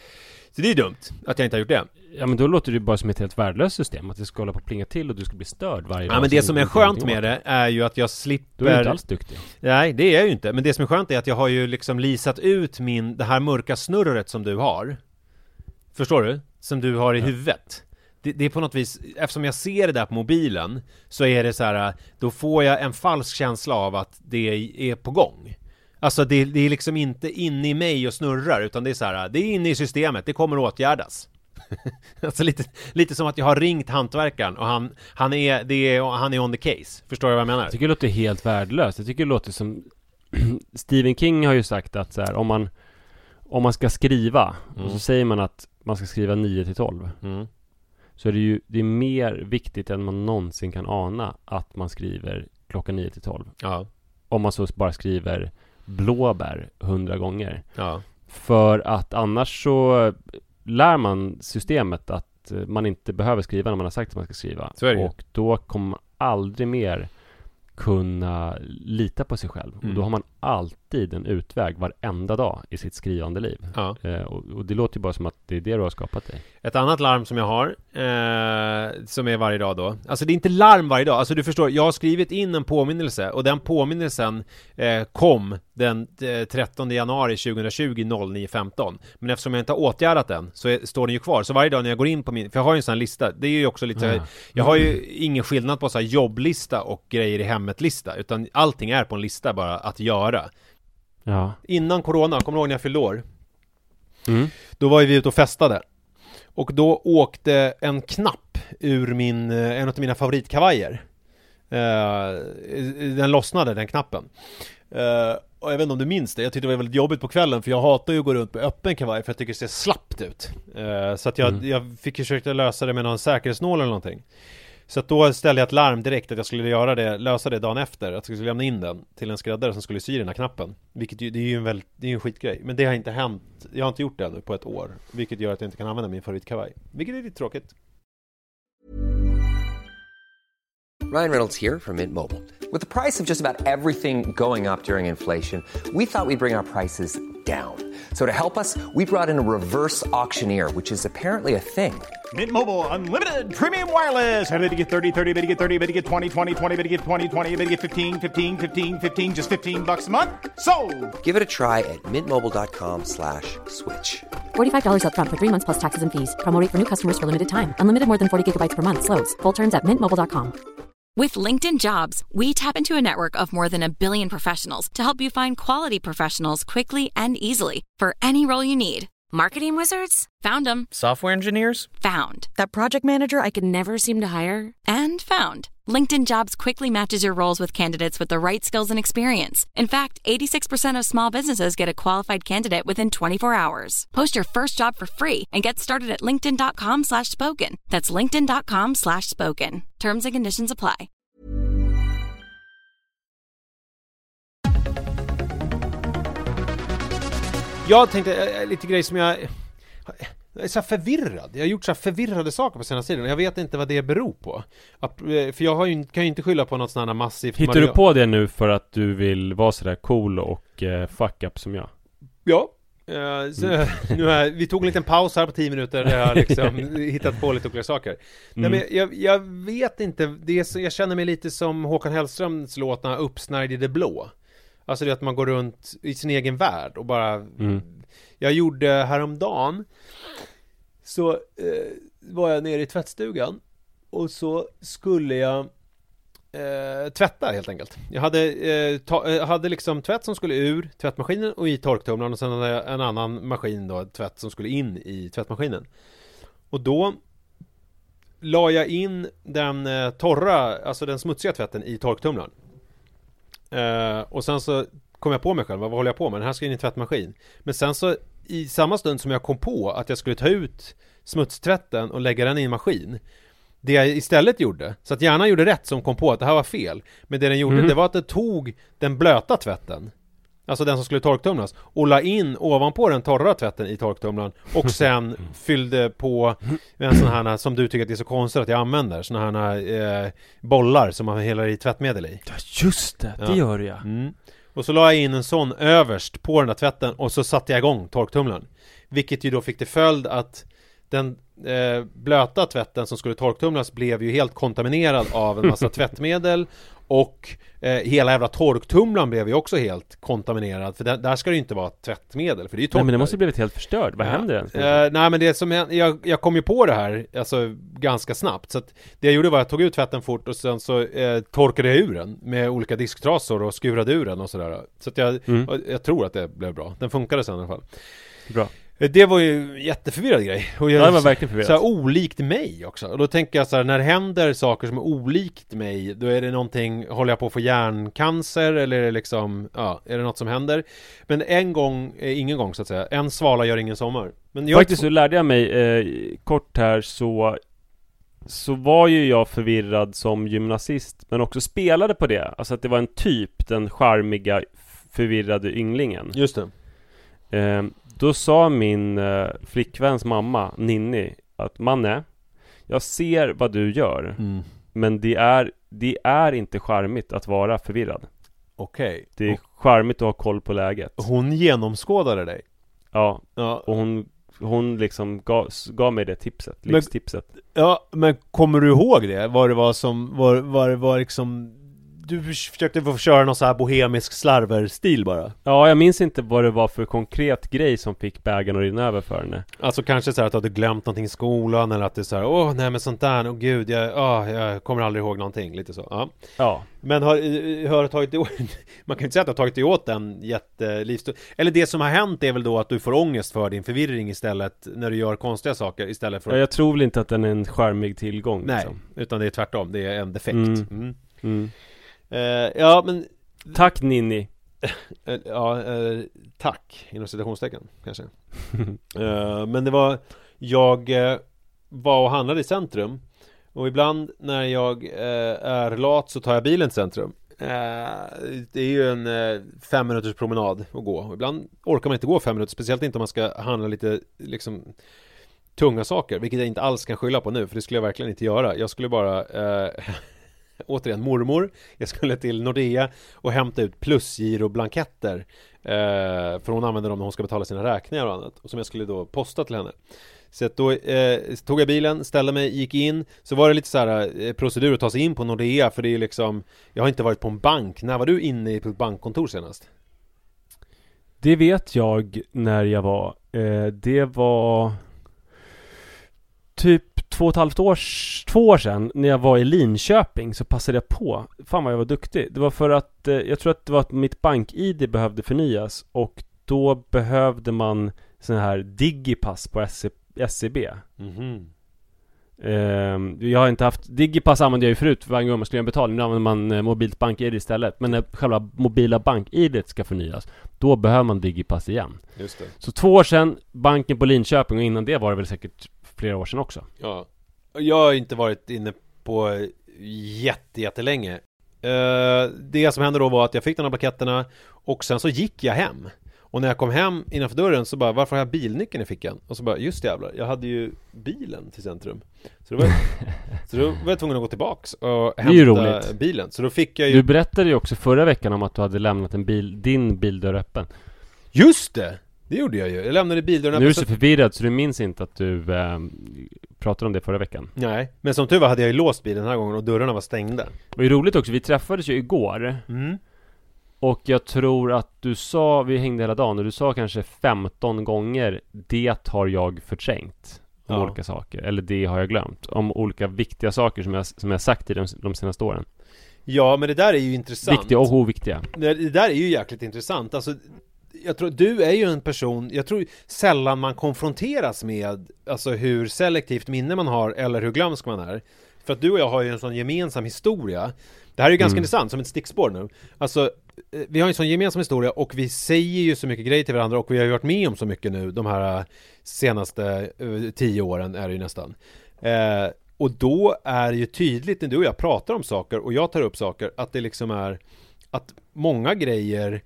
Så det är dumt att jag inte har gjort det. Ja, men då låter det bara som ett helt värdelöst system. Att det ska hålla på att plinga till och du ska bli störd varje dag. Ja, men det som är skönt med det är ju att jag slipper... Du är inte alls duktig. Nej, det är jag ju inte. Men det som är skönt är att jag har ju liksom lisat ut min, det här mörka snurret som du har. Förstår du? Som du har i ja. huvudet. Det, det är på något vis, eftersom jag ser det där på mobilen så är det så här, då får jag en falsk känsla av att det är på gång. Alltså det, det är liksom inte inne i mig och snurrar, utan det är så här, det är inne i systemet, det kommer åtgärdas. Alltså lite, lite som att jag har ringt hantverkaren och han, han, är, det är, han är on the case. Förstår du vad jag menar? Jag tycker det låter helt värdelöst. Jag tycker det låter som Stephen King har ju sagt att så här, om man om man ska skriva mm. och så säger man att man ska skriva nio till tolv mm. så är det ju det är mer viktigt än man någonsin kan ana att man skriver klockan nio till tolv. Ja. Om man så bara skriver blåbär hundra gånger. Ja. För att annars så lär man systemet att man inte behöver skriva när man har sagt att man ska skriva. Och då kommer man aldrig mer kunna lita på sig själv. Mm. Och då har man alltid en utväg varenda dag i sitt skrivande liv. Ja. Eh, och, och det låter ju bara som att det är det du har skapat dig. Ett annat larm som jag har eh, som är varje dag då. Alltså det är inte larm varje dag. Alltså du förstår, jag har skrivit in en påminnelse och den påminnelsen eh, kom den eh, trettonde januari tjugohundratjugo nio femton. Men eftersom jag inte har åtgärdat den så är, står den ju kvar. Så varje dag när jag går in på min, för jag har ju en sån här lista. Det är ju också lite mm. jag har ju ingen skillnad på så här jobblista och grejer i hemmet lista, utan allting är på en lista bara att göra. Ja. Innan corona, kommer du ihåg när jag fyllde år? Mm. Då var vi ute och festade. Och då åkte en knapp ur min, en av mina favoritkavajer. Uh, den lossnade, den knappen. Uh, och jag vet inte om du minns det. Jag tyckte det var väldigt jobbigt på kvällen, för jag hatar ju att gå runt på öppen kavaj, för jag tycker det ser slappt ut. Uh, så att jag, mm. jag fick försöka lösa det med någon säkerhetsnål eller någonting. Så att då ställde jag ett larm direkt att jag skulle göra det, lösa det dagen efter, att jag skulle lämna in den till en skräddare som skulle sy den här knappen. Vilket ju, det är ju en, väldigt, det är en skitgrej. Men det har inte hänt, jag har inte gjort det ännu på ett år. Vilket gör att jag inte kan använda min favoritkavaj. Vilket är lite tråkigt. Ryan Reynolds here from Mint Mobile. With the price of just about everything going up during inflation, we thought we'd bring our prices down. So to help us, we brought in a reverse auctioneer, which is apparently a thing. Mint Mobile Unlimited Premium Wireless. How to get thirty, thirty, how to get thirty, how to get twenty, twenty, twenty, how to get twenty, twenty, how to get fifteen, fifteen, fifteen, fifteen, just fifteen bucks a month? Sold! Give it a try at mintmobile.com slash switch. forty-five dollars up front for three months plus taxes and fees. Promo rate for new customers for limited time. Unlimited more than forty gigabytes per month. Slows full terms at mint mobile dot com. With LinkedIn Jobs, we tap into a network of more than a billion professionals to help you find quality professionals quickly and easily for any role you need. Marketing wizards? Found them. Software engineers? Found. That project manager I could never seem to hire? And found. LinkedIn Jobs quickly matches your roles with candidates with the right skills and experience. In fact, eighty-six percent of small businesses get a qualified candidate within twenty-four hours. Post your first job for free and get started at linkedin.com slash spoken. That's linkedin.com slash spoken. Terms and conditions apply. Jag tänkte lite grejer som jag... Jag är så förvirrad. Jag har gjort så förvirrade saker på senaste tiden. Jag vet inte vad det beror på. För jag har ju, kan ju inte skylla på något sådant här massivt... Hittar Mario... du på det nu för att du vill vara sådär cool och uh, fuck up som jag? Ja. Uh, så, mm. nu är, vi tog en liten paus här på tio minuter där jag liksom hittat på lite olika saker. Mm. Nej, men jag, jag vet inte. Det är så, jag känner mig lite som Håkan Hellströms låt Uppsnärjd i det blå. Alltså det att man går runt i sin egen värld och bara... Mm. Jag gjorde häromdagen så eh, var jag nere i tvättstugan och så skulle jag eh, tvätta helt enkelt. Jag hade, eh, ta, eh, hade liksom tvätt som skulle ur tvättmaskinen och i torktumlaren, och sen hade jag en annan maskin då, tvätt som skulle in i tvättmaskinen. Och då la jag in den eh, torra, alltså den smutsiga tvätten i torktumlaren. Eh, och sen så kom jag på mig själv, vad håller jag på med? Den här ska in i tvättmaskin. Men sen så i samma stund som jag kom på att jag skulle ta ut smutstvätten och lägga den i en maskin, det jag istället gjorde, så att hjärnan gjorde rätt som kom på att det här var fel, men det den gjorde mm. det var att det tog den blöta tvätten, alltså den som skulle torktumlas, och la in ovanpå den torra tvätten i torktumlaren och sen fyllde på en sån här, som du tycker att det är så konstigt att jag använder, såna här eh, bollar som man häller i tvättmedel i. Ja, just det, det ja. gör jag. Mm. Och så la jag in en sån överst på den där tvätten och så satte jag igång torktumlaren. Vilket ju då fick till följd att den eh, blöta tvätten som skulle torktumlas blev ju helt kontaminerad av en massa tvättmedel. Och eh, hela jävla torktumlaren blev ju också helt kontaminerad. För där, där ska det ju inte vara tvättmedel, för det är ju tork. Nej, men det måste ju blivit helt förstört. Vad ja. händer ens? Eh, nej, men det som jag, jag, jag kom ju på det här alltså, ganska snabbt. Så att det jag gjorde var att jag tog ut tvätten fort och sen så eh, torkade jag ur den med olika disktrasor och skurade ur den och sådär. Så att jag, mm. jag tror att det blev bra. Den funkade sen i alla fall. Bra. Det var ju en jätteförvirrad grej. Och jag, ja, det var verkligen förvirrat. Så här, olikt mig också. Och då tänker jag så här, när det händer saker som är olikt mig, då är det någonting, håller jag på att få hjärncancer eller är det liksom, ja, är det något som händer? Men en gång är ingen gång så att säga. En svala gör ingen sommar. Men jag faktiskt så lärde jag mig eh, kort här så så var ju jag förvirrad som gymnasist, men också spelade på det. Alltså att det var en typ, den charmiga förvirrade ynglingen. Just det. Eh, Då sa min eh, flickväns mamma, Ninni, att Manne, jag ser vad du gör, mm. men det är, det är inte charmigt att vara förvirrad. Okej. Okay. Det är charmigt att ha koll på läget. Hon genomskådade dig? Ja, ja. Och hon, hon liksom gav, gav mig det tipset, livstipset. Men, ja, men kommer du ihåg det? Vad det var som, var, var, var liksom... du försökte få köra någon så här bohemisk slarver-stil bara. Ja, jag minns inte vad det var för konkret grej som fick bägaren att rinna över för henne. Alltså kanske så här att du hade glömt någonting i skolan, eller att det är så här, åh nej men sånt där, åh gud, jag, åh, jag kommer aldrig ihåg någonting, lite så. Ja. Ja. Men har, har tagit det, man kan inte säga att du har tagit dig åt en jättelivsstil. Eller det som har hänt är väl då att du får ångest för din förvirring istället, när du gör konstiga saker istället för att... Ja, jag tror väl inte att den är en charmig tillgång. Nej, liksom. Utan det är tvärtom, det är en defekt. Mm. Mm. Mm. Uh, ja, men... Tack Ninni. uh, ja, uh, tack, inom citationstecken kanske. uh, men det var, jag uh, var och handlade i centrum. Och ibland när jag uh, är lat så tar jag bilen till centrum. Uh, det är ju en uh, fem minuters promenad att gå. Och ibland orkar man inte gå fem minuter, speciellt inte om man ska handla lite liksom tunga saker, vilket jag inte alls kan skylla på nu, för det skulle jag verkligen inte göra. Jag skulle bara uh, återigen, mormor. Jag skulle till Nordea och hämta ut plusgiroblanketter. Eh, för hon använder dem när hon ska betala sina räkningar och annat. Och som jag skulle då posta till henne. Så att då eh, tog jag bilen, ställde mig, gick in. Så var det lite så här eh, procedur att ta sig in på Nordea. För det är liksom, jag har inte varit på en bank. När var du inne på ett bankkontor senast? Det vet jag när jag var. Eh, det var typ två och ett halvt års, två år sedan när jag var i Linköping, så passade jag på. Fan vad jag var duktig. Det var för att eh, jag tror att det var att mitt bank-I D behövde förnyas, och då behövde man sån här digipass på S E B. Mhm. Eh, jag har inte haft digipass, använde jag ju förut varje gång man skulle göra en betalning. Nu använder man eh, mobilt bank-I D istället. Men när själva mobila bank-I D ska förnyas, då behöver man digipass igen. Just det. Så två år sedan, banken på Linköping, och innan det var det väl säkert flera år sedan också. Ja. Jag har inte varit inne på jätte, jättelänge. Uh, det som hände då var att jag fick de här blanketterna och sen så gick jag hem. Och när jag kom hem innanför dörren så bara, varför har jag bilnyckeln i fickan? Och så bara, just jävlar, jag hade ju bilen till centrum. Så då var jag, så då var jag tvungen att gå tillbaks och hämta bilen. Så då fick jag ju... Du berättade ju också förra veckan om att du hade lämnat en bil, din bildörr öppen. Just det! Det gjorde jag ju. Jag lämnade bildörren. Nu är du så förvirrad så du minns inte att du eh, pratade om det förra veckan. Nej, men som tur var hade jag ju låst bilen den här gången och dörrarna var stängda. Det var ju roligt också, vi träffades ju igår. Mm. Och jag tror att du sa, vi hängde hela dagen, och du sa kanske femton gånger, det har jag förträngt. Om Ja. olika saker. Eller det har jag glömt. Om olika viktiga saker som jag, som jag sagt i de, de senaste åren. Ja, men det där är ju intressant. Viktiga och oviktiga. Det, det där är ju jäkligt intressant. Alltså, jag tror, du är ju en person, jag tror sällan man konfronteras med alltså hur selektivt minne man har eller hur glömsk man är. För att du och jag har ju en sån gemensam historia. Det här är ju ganska mm. intressant, som ett stickspår nu. Alltså, vi har ju en sån gemensam historia och vi säger ju så mycket grejer till varandra och vi har ju varit med om så mycket nu de här senaste uh, tio åren är det ju nästan. Uh, och då är det ju tydligt när du och jag pratar om saker och jag tar upp saker att det liksom är att många grejer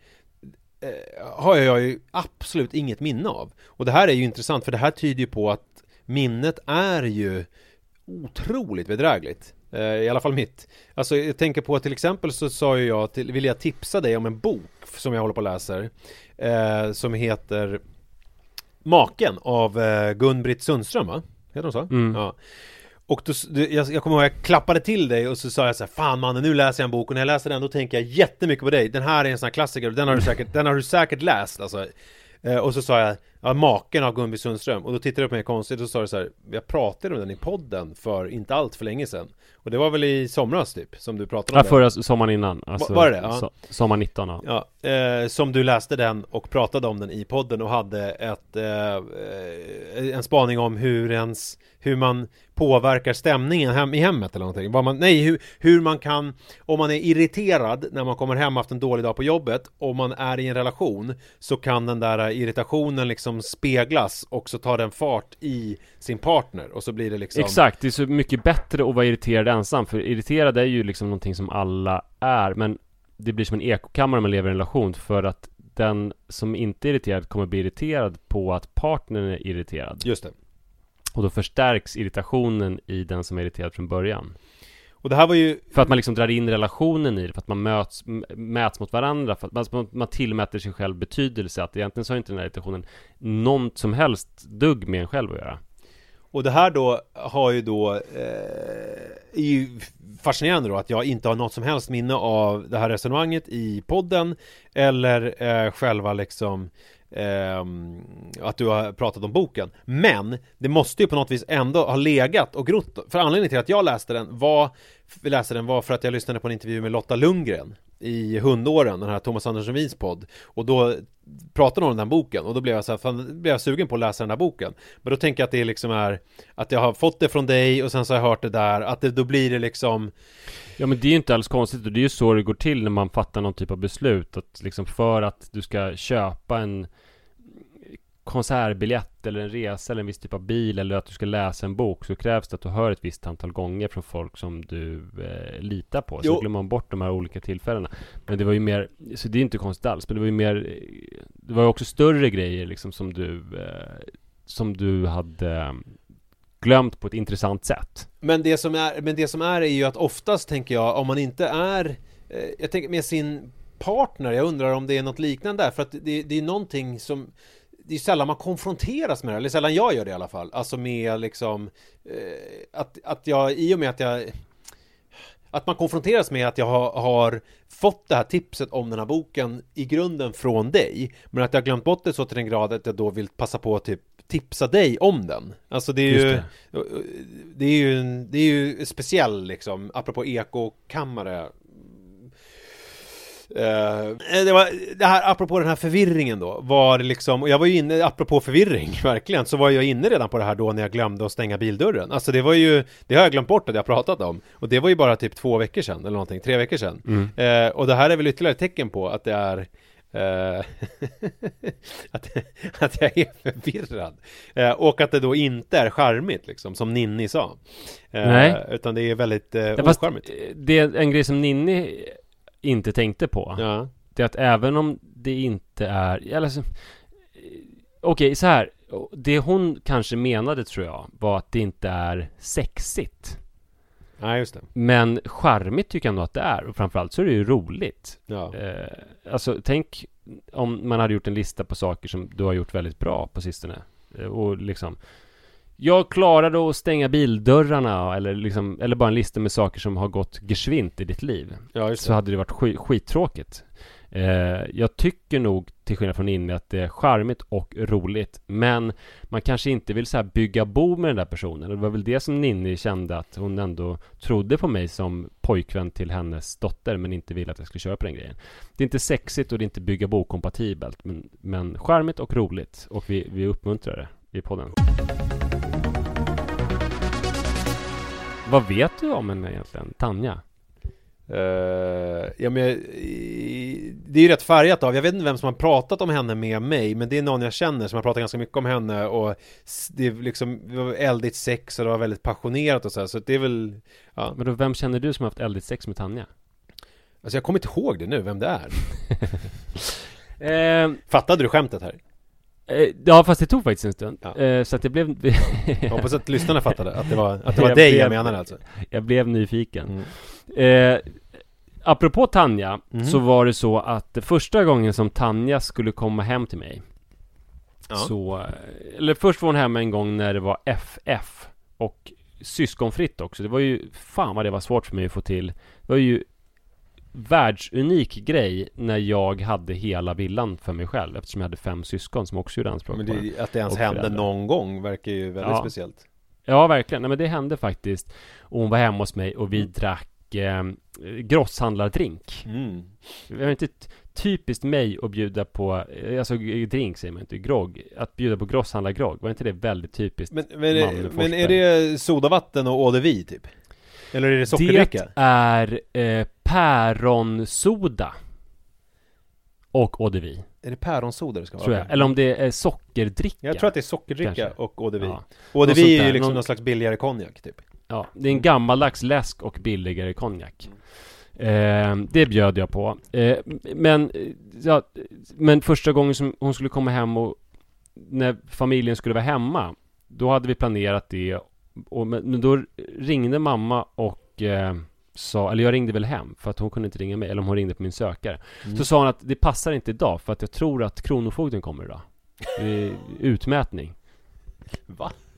uh, har jag ju absolut inget minne av. Och det här är ju intressant för det här tyder ju på att minnet är ju otroligt bedrägligt. I alla fall mitt. Alltså jag tänker på till exempel så sa ju jag till, vill jag tipsa dig om en bok som jag håller på att läsa eh, som heter Maken av eh, Gun-Britt Sundström, va? Heter hon så? Mm. Ja. Och då, jag, jag kommer ihåg jag klappade till dig och så sa jag så här, fan mannen, nu läser jag en bok och när jag läser den då tänker jag jättemycket på dig. Den här är en sån här klassiker, den har du säkert, den har du säkert läst alltså. Eh, och så sa jag, ja, Maken av Gun-Britt Sundström. Och då tittade jag på mig konstigt och så sa det så här, jag pratade om den i podden för inte allt för länge sedan. Och det var väl i somras typ som du pratade om. Ja, förra sommaren innan alltså, var det det? Ja. So- sommar nitton, ja, ja eh, som du läste den och pratade om den i podden och hade ett eh, en spaning om hur ens hur man påverkar stämningen hem, i hemmet eller någonting. Vad man, nej, hur, hur man kan, om man är irriterad när man kommer hem efter en dålig dag på jobbet, om man är i en relation så kan den där irritationen liksom speglas och så tar den fart i sin partner och så blir det liksom... Exakt, det är så mycket bättre att vara irriterad ensam, för irriterad är ju liksom någonting som alla är, men det blir som en ekokammare när man lever i en relation, för att den som inte är irriterad kommer bli irriterad på att partnern är irriterad. Just det. Och då förstärks irritationen i den som är irriterad från början. Och det här var ju... För att man liksom drar in relationen i det, för att man möts, mäts mot varandra, för att man, man tillmäter sig själv betydelse, att egentligen så har inte den här irritationen något som helst dugg med en själv att göra. Och det här då har ju då eh, är ju fascinerande då att jag inte har något som helst minne av det här resonemanget i podden eller eh, själva liksom eh, att du har pratat om boken. Men det måste ju på något vis ändå ha legat och grott. För anledningen till att jag läste den var, läste den var för att jag lyssnade på en intervju med Lotta Lundgren i Hundåren, den här Thomas Andersson Wins podd, och då pratade hon om den boken och då blev jag så här, fan, blev jag sugen på att läsa den här boken. Men då tänker jag att det liksom är att jag har fått det från dig och sen så har jag hört det där, att det, då blir det liksom. Ja, men det är ju inte alls konstigt, och det är ju så det går till när man fattar någon typ av beslut, att liksom för att du ska köpa en konsertbiljett eller en resa eller en viss typ av bil eller att du ska läsa en bok, så krävs det att du hör ett visst antal gånger från folk som du eh, litar på. Så jo. glömmer man bort de här olika tillfällena. Men det var ju mer, så det är inte konstigt alls, men det var ju mer, det var ju också större grejer liksom som du eh, som du hade glömt på ett intressant sätt. Men det som är, men det som är är ju att oftast tänker jag, om man inte är eh, jag tänker med sin partner, jag undrar om det är något liknande där, för att det, det är någonting som det är sällan man konfronteras med det, eller sällan jag gör det i alla fall. Alltså med liksom eh, att, att jag, i och med att jag att man konfronteras med att jag har, har fått det här tipset om den här boken i grunden från dig, men att jag har glömt bort det så till den grad att jag då vill passa på att typ tipsa dig om den. Alltså det är ju det. det är ju det är ju speciell liksom, apropå ekokammare. Uh, det var det här, apropå den här förvirringen då, var det liksom, och jag var ju inne, apropå förvirring verkligen, så var jag inne redan på det här då när jag glömde att stänga bildörren. Alltså det var ju, det har jag glömt bort att jag pratat om, och det var ju bara typ två veckor sedan eller någonting, tre veckor sedan. Mm. Uh, och det här är väl ytterligare ett tecken på att det är uh, att, att jag är förvirrad. Uh, och att det då inte är charmigt liksom, som Ninni sa. Uh, Nej. Utan det är väldigt uh, ja, ocharmigt. Det är en grej som Ninni inte tänkte på. Ja. Det är att även om det inte är, eller så, okej, okay, så här, det hon kanske menade, tror jag, var att det inte är sexigt. Nej, just det. Men charmigt tycker jag nog att det är, och framförallt så är det ju roligt. Ja. Eh, alltså tänk om man hade gjort en lista på saker som du har gjort väldigt bra på sistone, eh, och liksom jag klarade att stänga bildörrarna, eller, liksom, eller bara en lista med saker som har gått geschwint i ditt liv. Ja, just det. Så hade det varit sk- skittråkigt. Eh, jag tycker nog, till skillnad från inne, att det är charmigt och roligt. Men man kanske inte vill så här bygga bo med den där personen. Det var väl det som Ninni kände, att hon ändå trodde på mig som pojkvän till hennes dotter, men inte ville att jag skulle köra på den grejen. Det är inte sexigt och det är inte bygga bo kompatibelt, men, men charmigt och roligt. Och vi, vi uppmuntrar det i podden. Vad vet du om henne egentligen, Tanja? Uh, ja, men, det är ju rätt färgat av, jag vet inte vem som har pratat om henne med mig, men det är någon jag känner som har pratat ganska mycket om henne, och det är liksom, det var eldigt sex och det var väldigt passionerat och så här, så det är väl, ja. Men då, vem känner du som har haft eldigt sex med Tanja? Alltså jag kommer inte ihåg det nu, vem det är. uh, Fattade du skämtet här? Ja, fast det tog faktiskt en stund. Ja. eh, Så att det blev jag hoppas att lyssnarna fattade att det var, att det var jag dig blev, jag menade alltså. Jag blev nyfiken. mm. eh, Apropå Tanja, mm. så var det så att första gången som Tanja skulle komma hem till mig, ja. så, eller först var hon hemma en gång när det var F F och syskonfritt också. Det var ju, fan vad det var svårt för mig att få till. Det var ju världsunik grej när jag hade hela villan för mig själv, eftersom jag hade fem syskon som också gjorde anspråk. Men det, att det ens hände föräldrar. Någon gång verkar ju väldigt ja. speciellt. Ja, verkligen. Nej, men det hände faktiskt. Och hon var hemma hos mig och vi mm. drack eh, grosshandlardrink. Mm. Det var inte typiskt mig att bjuda på, alltså drink säger man inte, grogg. Att bjuda på grosshandlargrogg, var inte det väldigt typiskt? Men, men, men är det sodavatten och eau de vie typ? Eller är det sockerdricka? Det är eh, päronsoda och eau de vie. Är det päronsoda det ska vara? Tror jag. Eller om det är sockerdricka. Jag tror att det är sockerdricka kanske. Och eau de vie. Ja. Eau de vie är ju liksom någon... någon slags billigare konjak typ. Ja, det är en gammaldags läsk och billigare konjak. Mm. Eh, det bjöd jag på. Eh, men, ja, men första gången som hon skulle komma hem och när familjen skulle vara hemma, då hade vi planerat det. Och, men då ringde mamma och eh, sa, eller jag ringde väl hem för att hon kunde inte ringa mig, eller om hon ringde på min sökare. Mm. Så sa hon att det passar inte idag för att jag tror att kronofogden kommer idag. Utmätning. Va?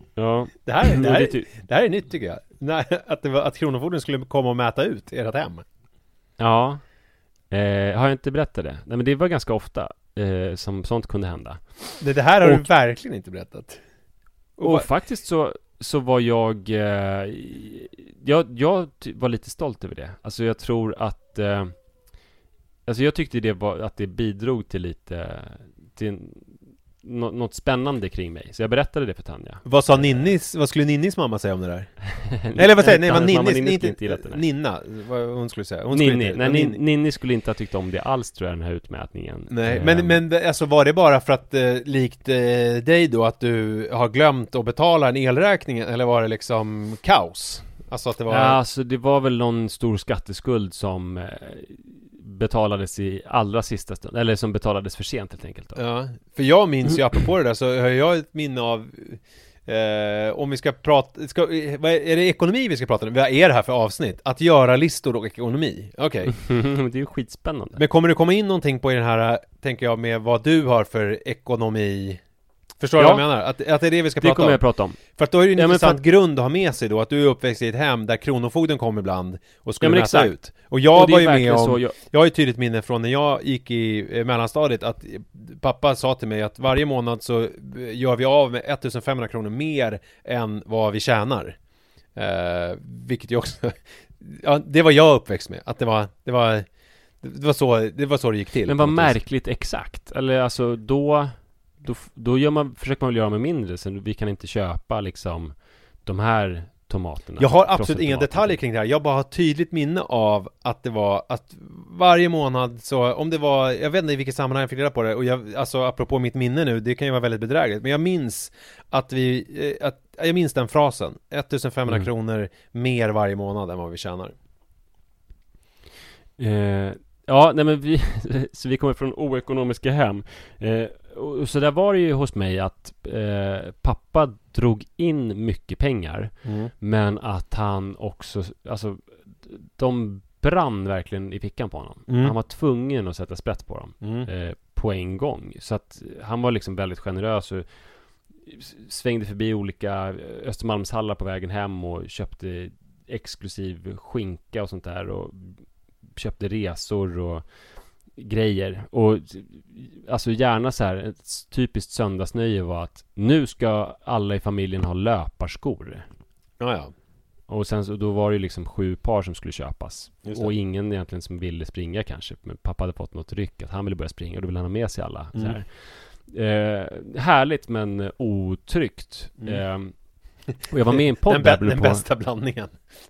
Ja. Det här, det, här, det, ty- det här är nytt tycker jag. Nej, att, det var, att Kronofogden skulle komma och mäta ut ert hem. Ja. Eh, har jag inte berättat det? Nej, men det var ganska ofta eh, som sånt kunde hända. Det, det här har och, du verkligen inte berättat. Och, och va- faktiskt så, så var jag, eh, jag... Jag var lite stolt över det. Alltså jag tror att... Eh, alltså jag tyckte det var, att det bidrog till lite... Till nå- något spännande kring mig. Så jag berättade det för Tanja. Vad sa Ninnis? Vad skulle Ninnis mamma säga om det där? Eller vad säger nej, men Ninnis, Ninnis inte, inte gillat det, Ninna, vad hon skulle säga. Hon skulle Ninni, inte, nej, Ninni. Ninni skulle inte ha tyckt om det alls, tror jag, den här utmätningen. Nej, eh, men, men alltså var det bara för att eh, likt eh, dig då, att du har glömt att betala en elräkning, eller var det liksom kaos? Alltså att det var... Ja, alltså det var väl någon stor skatteskuld som eh, betalades i allra sista stund, eller som betalades för sent helt enkelt då. Ja, för jag minns ju, apropå det där, så har jag ett minne av eh, om vi ska prata, ska, vad är, är det ekonomi vi ska prata om? Vad är det här för avsnitt? Att göra listor och ekonomi, okej. Okay. Det är ju skitspännande. Men kommer det komma in någonting på i den här, tänker jag, med vad du har för ekonomi? Förstår du ja. vad jag menar? Att, att det är det vi ska det prata kommer om. jag prata om. För att då är det en ja, intressant att... grund att ha med sig då, att du är uppväxt i ett hem där Kronofogden kom ibland och skulle ja, mäta ut. Och jag och var ju med om, så, jag... jag har ju tydligt minne från när jag gick i eh, mellanstadiet, att pappa sa till mig att varje månad så gör vi av med ettusenfemhundra kronor mer än vad vi tjänar. Eh, vilket ju också, ja, det var jag uppväxt med, att det var, det var, det var så, det var så det gick till. Men vad märkligt exakt, eller alltså då... Då, då gör man, försöker man väl göra med mindre. Sen vi kan inte köpa liksom de här tomaterna. Jag har absolut inga detaljer kring det här. Jag bara har tydligt minne av att det var att varje månad så, om det var, jag vet inte i vilket sammanhang jag fick reda på det, och jag, alltså apropå mitt minne nu, det kan ju vara väldigt bedrägligt, men jag minns att vi, att, jag minns den frasen, ettusenfemhundra mm. kronor mer varje månad än vad vi tjänar. Eh, ja, nej men vi, så vi kommer från oekonomiska hem. Eh, och så där var det ju hos mig att eh, pappa drog in mycket pengar, mm. men att han också, alltså de brann verkligen i fickan på honom. Mm. Han var tvungen att sätta sprätt på dem mm. eh, på en gång. Så att han var liksom väldigt generös och svängde förbi olika Östermalmshallar på vägen hem och köpte exklusiv skinka och sånt där, och köpte resor och grejer. Och alltså gärna så här, ett typiskt söndagsnöje var att nu ska alla i familjen ha löparskor. Ja, ja. Och sen så då var det liksom sju par som skulle köpas. Och ingen egentligen som ville springa kanske. Men pappa hade fått något ryck att han ville börja springa, och då ville han ha med sig alla. Mm. Så här. Eh, härligt men otryggt. Mm. Eh, och jag var med i en podd den, där den på... bästa blandningen.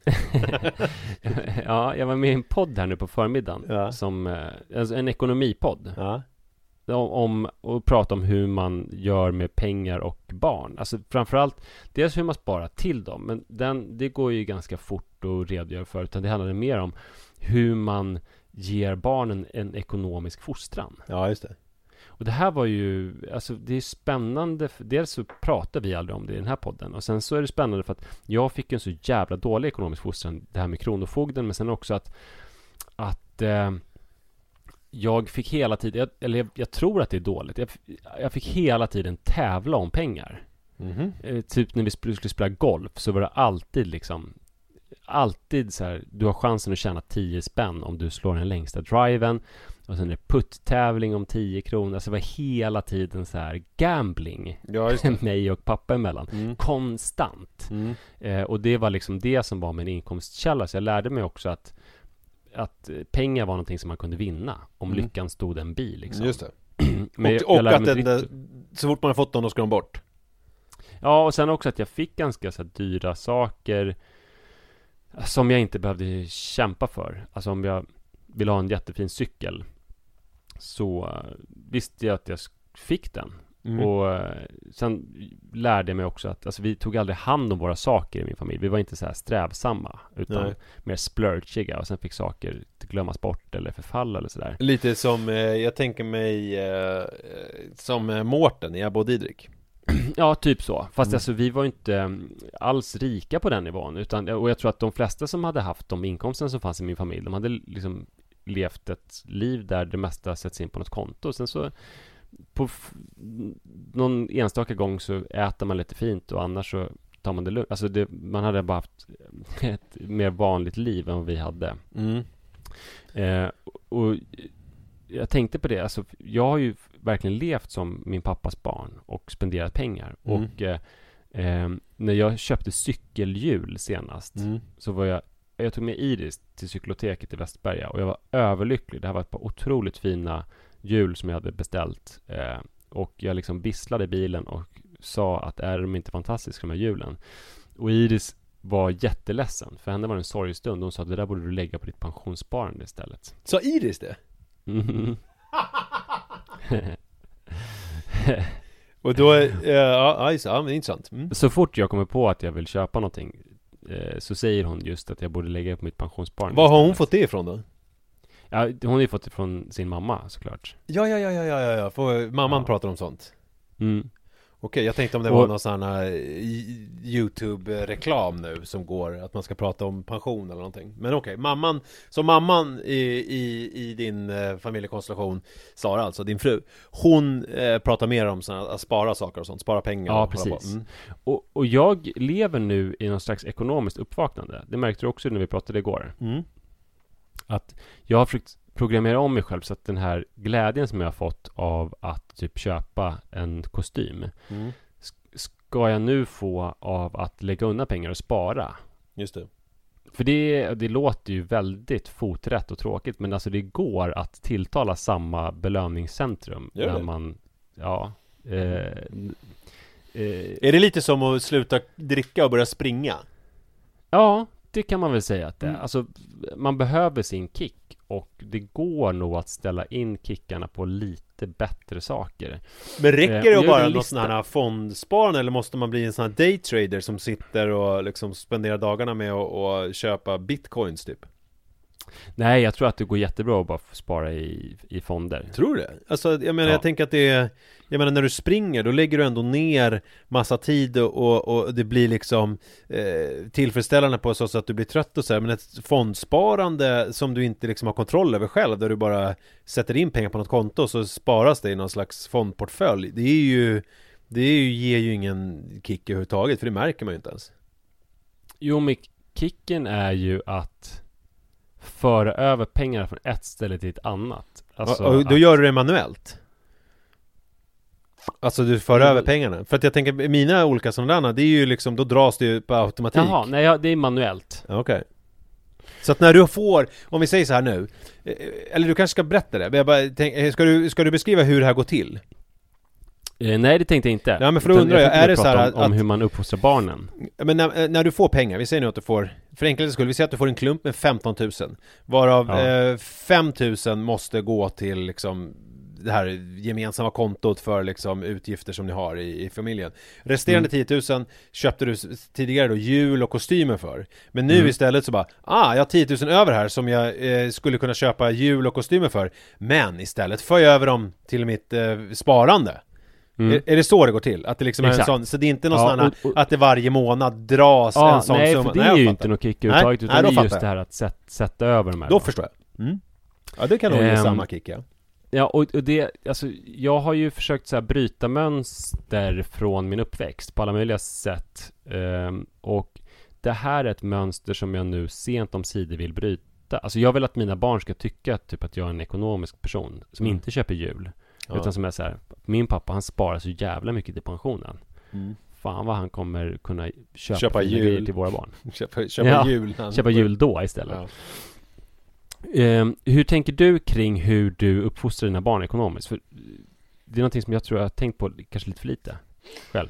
Ja, jag var med i en podd här nu på förmiddagen, ja. som alltså en ekonomipodd. Ja. Om, om och prata om hur man gör med pengar och barn. Alltså framförallt dels hur man sparar till dem, men den, det går ju ganska fort att redogöra för, utan det handlar mer om hur man ger barnen en ekonomisk fostran. Ja, just det. Och det här var ju, alltså det är spännande, för dels så pratar vi aldrig om det i den här podden, och sen så är det spännande för att jag fick en så jävla dålig ekonomisk fostran, det här med Kronofogden, men sen också att att eh, jag fick hela tiden, jag, eller jag, jag tror att det är dåligt, jag, jag fick hela tiden tävla om pengar. Mm-hmm. eh, typ när vi skulle spela golf så var det alltid liksom alltid så här, du har chansen att tjäna tio spänn om du slår den längsta driven, och sen är det putt-tävling om tio kronor. Alltså det var hela tiden så här gambling, ja, just det. mig och pappa emellan. Mm. Konstant. Mm. Eh, och det var liksom det som var min inkomstkälla. Så jag lärde mig också att, att pengar var någonting som man kunde vinna om mm. lyckan stod en bil. Liksom. Just det. Men och jag, jag och att den, där, så fort man har fått dem, då ska de bort. Ja, och sen också att jag fick ganska så här dyra saker som jag inte behövde kämpa för. Alltså om jag vill ha en jättefin cykel, så uh, visste jag att jag fick den. Mm. Och uh, sen lärde jag mig också att alltså, vi tog aldrig hand om våra saker i min familj. Vi var inte så här strävsamma, utan Nej. mer splurchiga, och sen fick saker glömmas bort eller förfalla eller sådär. Lite som, eh, jag tänker mig eh, som eh, Mårten i Abba och Didrik. Ja, typ så. Fast mm. alltså, vi var inte alls rika på den nivån, utan, och jag tror att de flesta som hade haft de inkomsten som fanns i min familj, de hade liksom levt ett liv där det mesta sätts in på något konto. Sen så på f- någon enstaka gång så äter man lite fint och annars så tar man det lugnt. Alltså det, man hade bara haft ett mer vanligt liv än vad vi hade. Mm. Eh, och jag tänkte på det, alltså jag har ju verkligen levt som min pappas barn och spenderat pengar. Mm. Och eh, eh, när jag köpte cykelhjul senast Mm. så var jag jag tog med Iris till cykloteket i Västberga och jag var överlycklig. Det här var ett par otroligt fina hjul som jag hade beställt. Eh, och jag liksom visslade bilen och sa att är de inte fantastiska de här hjulen? Och Iris var jätteledsen. För henne var det en sorgstund. Hon sa att det där borde du lägga på ditt pensionssparande istället. Så Iris det? Mm. Och då, uh, ja, ja, men intressant. Mm. Så fort jag kommer på att jag vill köpa någonting eh, så säger hon just att jag borde lägga på mitt pensionssparande. Var har hon fått det ifrån då? Ja, hon har ju fått det från sin mamma såklart. Ja, ja, ja, ja, ja, ja. För mamman Ja. pratar om sånt. Mm. Okej, jag tänkte om det Och- var någon sån här YouTube-reklam nu som går, att man ska prata om pension eller någonting. Men okej, mamman, så mamman i, i, i din eh, familjekonstellation, Sara alltså, din fru, hon eh, pratar mer om såna, att spara saker och sånt, spara pengar. Ja, och hålla på. precis. Mm. Och, och jag lever nu i någon slags ekonomiskt uppvaknande. Det märkte du också när vi pratade igår. Mm. Att jag har försökt programmera om mig själv så att den här glädjen som jag har fått av att typ köpa en kostym Mm. sk- ska jag nu få av att lägga undan pengar och spara. Just det. För det, det låter ju väldigt foträtt och tråkigt, men alltså det går att tilltala samma belöningscentrum Gör när det? man, ja eh, eh, Är det lite som att sluta dricka och börja springa? ja, det kan man väl säga att det är. Mm. Alltså, man behöver sin kick och det går nog att ställa in kickarna på lite bättre saker. Men räcker Eh, det och att jag bara gjorde en något sån lista. här fondsparande, eller måste man bli en sån här daytrader som sitter och liksom spenderar dagarna med att och köpa bitcoins typ? Nej, jag tror att det går jättebra att bara få spara i, i fonder. Tror du det? Alltså jag menar, Ja. jag tänker att det är, jag menar när du springer, då lägger du ändå ner massa tid och, och, och det blir liksom eh, tillfredsställande på så sätt att du blir trött och så här. Men ett fondsparande som du inte liksom har kontroll över själv, där du bara sätter in pengar på något konto och så sparas det i någon slags fondportfölj, det är ju, det är ju, ger ju ingen kick överhuvudtaget, för det märker man ju inte ens. Jo, men kicken är ju att föra över pengar från ett ställe till ett annat. Alltså och, och då att, gör du det manuellt. Alltså du för Mm. över pengarna. För att jag tänker, mina olika sådana, det är ju liksom, då dras det ju på automatik. Jaha, nej, ja, det är manuellt. Ja, okej. Så att när du får, om vi säger så här nu, eh, eller du kanske ska berätta det, men jag bara tänk, eh, ska, du, ska du beskriva hur det här går till? Eh, nej, det tänkte jag inte. Ja, men för då Utan undrar jag, tänkte är det prata så här om, om att- hur man uppfostrar barnen? Men när, när du får pengar, vi säger nu att du får, för enkelhetens skull, vi säger att du får en klump med femton tusen, varav Ja. eh, fem tusen måste gå till liksom det här gemensamma kontot för liksom utgifter som ni har i, i familjen. Resterande Mm. tio tusen köpte du s- tidigare då jul och kostymer för. Men nu Mm. istället så bara, ah, jag har tio tusen över här som jag eh, skulle kunna köpa jul och kostymer för. Men istället för jag över dem till mitt eh, sparande. Mm. Är, är det så det går till? Att det liksom är en Exakt. sån, så det är inte någon Ja, sån här, och- och- att det varje månad dras Ja, en sån nej, summa? för det är jag ju fattar. inte någon kick Nej, överhuvudtaget, nej, utan då det är fattar just jag. det här att sätt, sätta över de här. Då förstår jag. Mm. Ja, det kan nog ge Ehm, samma kick, ja. Ja, och, och det, alltså, jag har ju försökt så här, bryta mönster från min uppväxt på alla möjliga sätt. Ehm, och det här är ett mönster som jag nu sent om sidor vill bryta. Alltså jag vill att mina barn ska tycka typ att jag är en ekonomisk person som Mm. inte köper jul. Ja. Utan som är så här, min pappa han sparar så jävla mycket till pensionen. Mm. Fan vad han kommer kunna köpa, Köpa fina jul. grejer till våra barn. Köpa, köpa Ja, jul. Köpa jul då istället. Ja. Ehm, hur tänker du kring hur du uppfostrar dina barn ekonomiskt? För det är någonting som jag tror jag har tänkt på kanske lite för lite själv.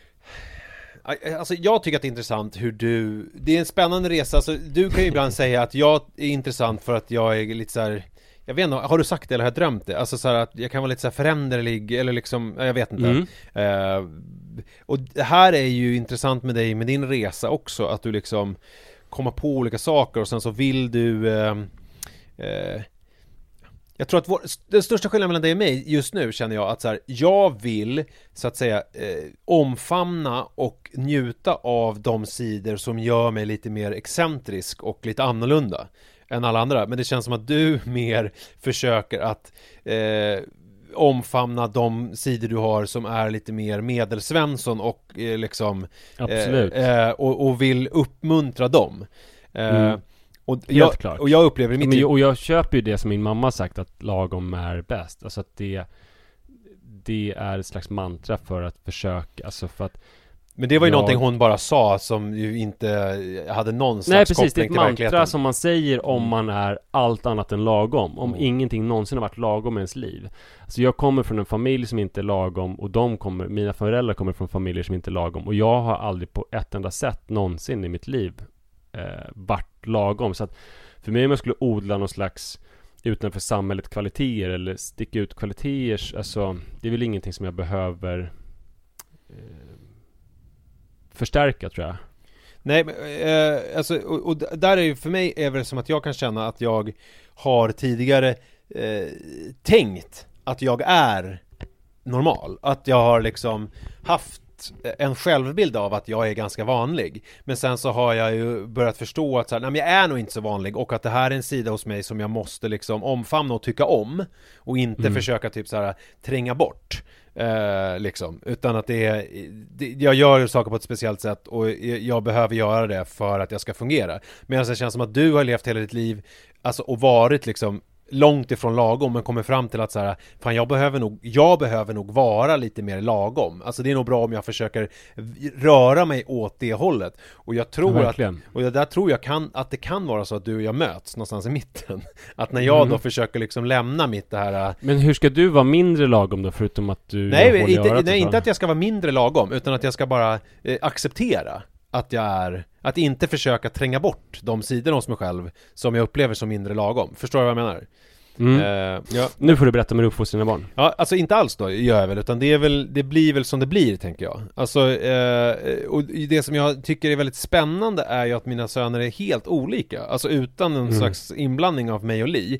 Alltså jag tycker att det är intressant hur du, det är en spännande resa, alltså, du kan ju ibland säga att jag är intressant för att jag är lite så här, jag vet inte, har du sagt det eller har jag drömt det? Alltså så här att jag kan vara lite så här föränderlig eller liksom, jag vet inte. Mm. Eh, och det här är ju intressant med dig, med din resa också, att du liksom kommer på olika saker och sen så vill du eh, eh, jag tror att vår, den största skillnaden mellan dig och mig just nu känner jag att så här, jag vill så att säga eh, omfamna och njuta av de sidor som gör mig lite mer excentrisk och lite annorlunda än alla andra, men det känns som att du mer försöker att eh, omfamna de sidor du har som är lite mer medelsvensson och eh, liksom Absolut. Eh, och, och vill uppmuntra dem. Eh, Mm. och, Helt jag, klart. och jag upplever i mitt Men, liv... och jag köper ju det som min mamma sagt, att lagom är bäst. Alltså att det det är ett slags mantra för att försöka, alltså för att Men det var ju jag... någonting hon bara sa som ju inte hade någon slags Nej, precis, det är koppling ett till mantra verkligheten. som man säger om man är allt annat än lagom. Om Mm. ingenting någonsin har varit lagom i ens liv. Alltså jag kommer från en familj som inte är lagom, och de kommer, mina föräldrar kommer från familjer som inte är lagom. Och jag har aldrig på ett enda sätt någonsin i mitt liv eh, varit lagom. Så att för mig, om jag skulle odla någon slags utanför samhället kvaliteter eller sticka ut kvaliteter, alltså det är väl ingenting som jag behöver eh, förstärka, tror jag. Nej, men, eh, alltså, och, och där är ju, för mig är det som att jag kan känna att jag har tidigare eh, tänkt att jag är normal. Att jag har liksom haft en självbild av att jag är ganska vanlig. Men sen så har jag ju börjat förstå att så här, nej, men jag är nog inte så vanlig, och att det här är en sida hos mig som jag måste liksom omfamna och tycka om, och inte Mm. försöka typ så här tränga bort. Eh, liksom, utan att det är det, jag gör saker på ett speciellt sätt, och jag, jag behöver göra det för att jag ska fungera. Medan det känns som att du har levt hela ditt liv alltså, och varit liksom långt ifrån lagom, men kommer fram till att så här, fan jag behöver nog jag behöver nog vara lite mer lagom. Alltså det är nog bra om jag försöker röra mig åt det hållet. Och jag tror Ja, att och jag, där tror jag kan att det kan vara så att du och jag möts någonstans i mitten. Att när jag Mm. då försöker liksom lämna mitt det här. Men hur ska du vara mindre lagom då, förutom att du Nej, håller i inte, örat nej och så? inte att jag ska vara mindre lagom, utan att jag ska bara eh, acceptera att jag är, att inte försöka tränga bort de sidorna hos mig själv som jag upplever som mindre lagom. Förstår du vad jag menar? Mm. Eh, ja. Nu får du berätta med uppfostrar dina barn. Ja, alltså inte alls då gör jag väl, utan det är väl, det blir väl som det blir, tänker jag. Alltså, eh, och det som jag tycker är väldigt spännande är ju att mina söner är helt olika. Alltså utan en Mm. slags inblandning av mig och Li.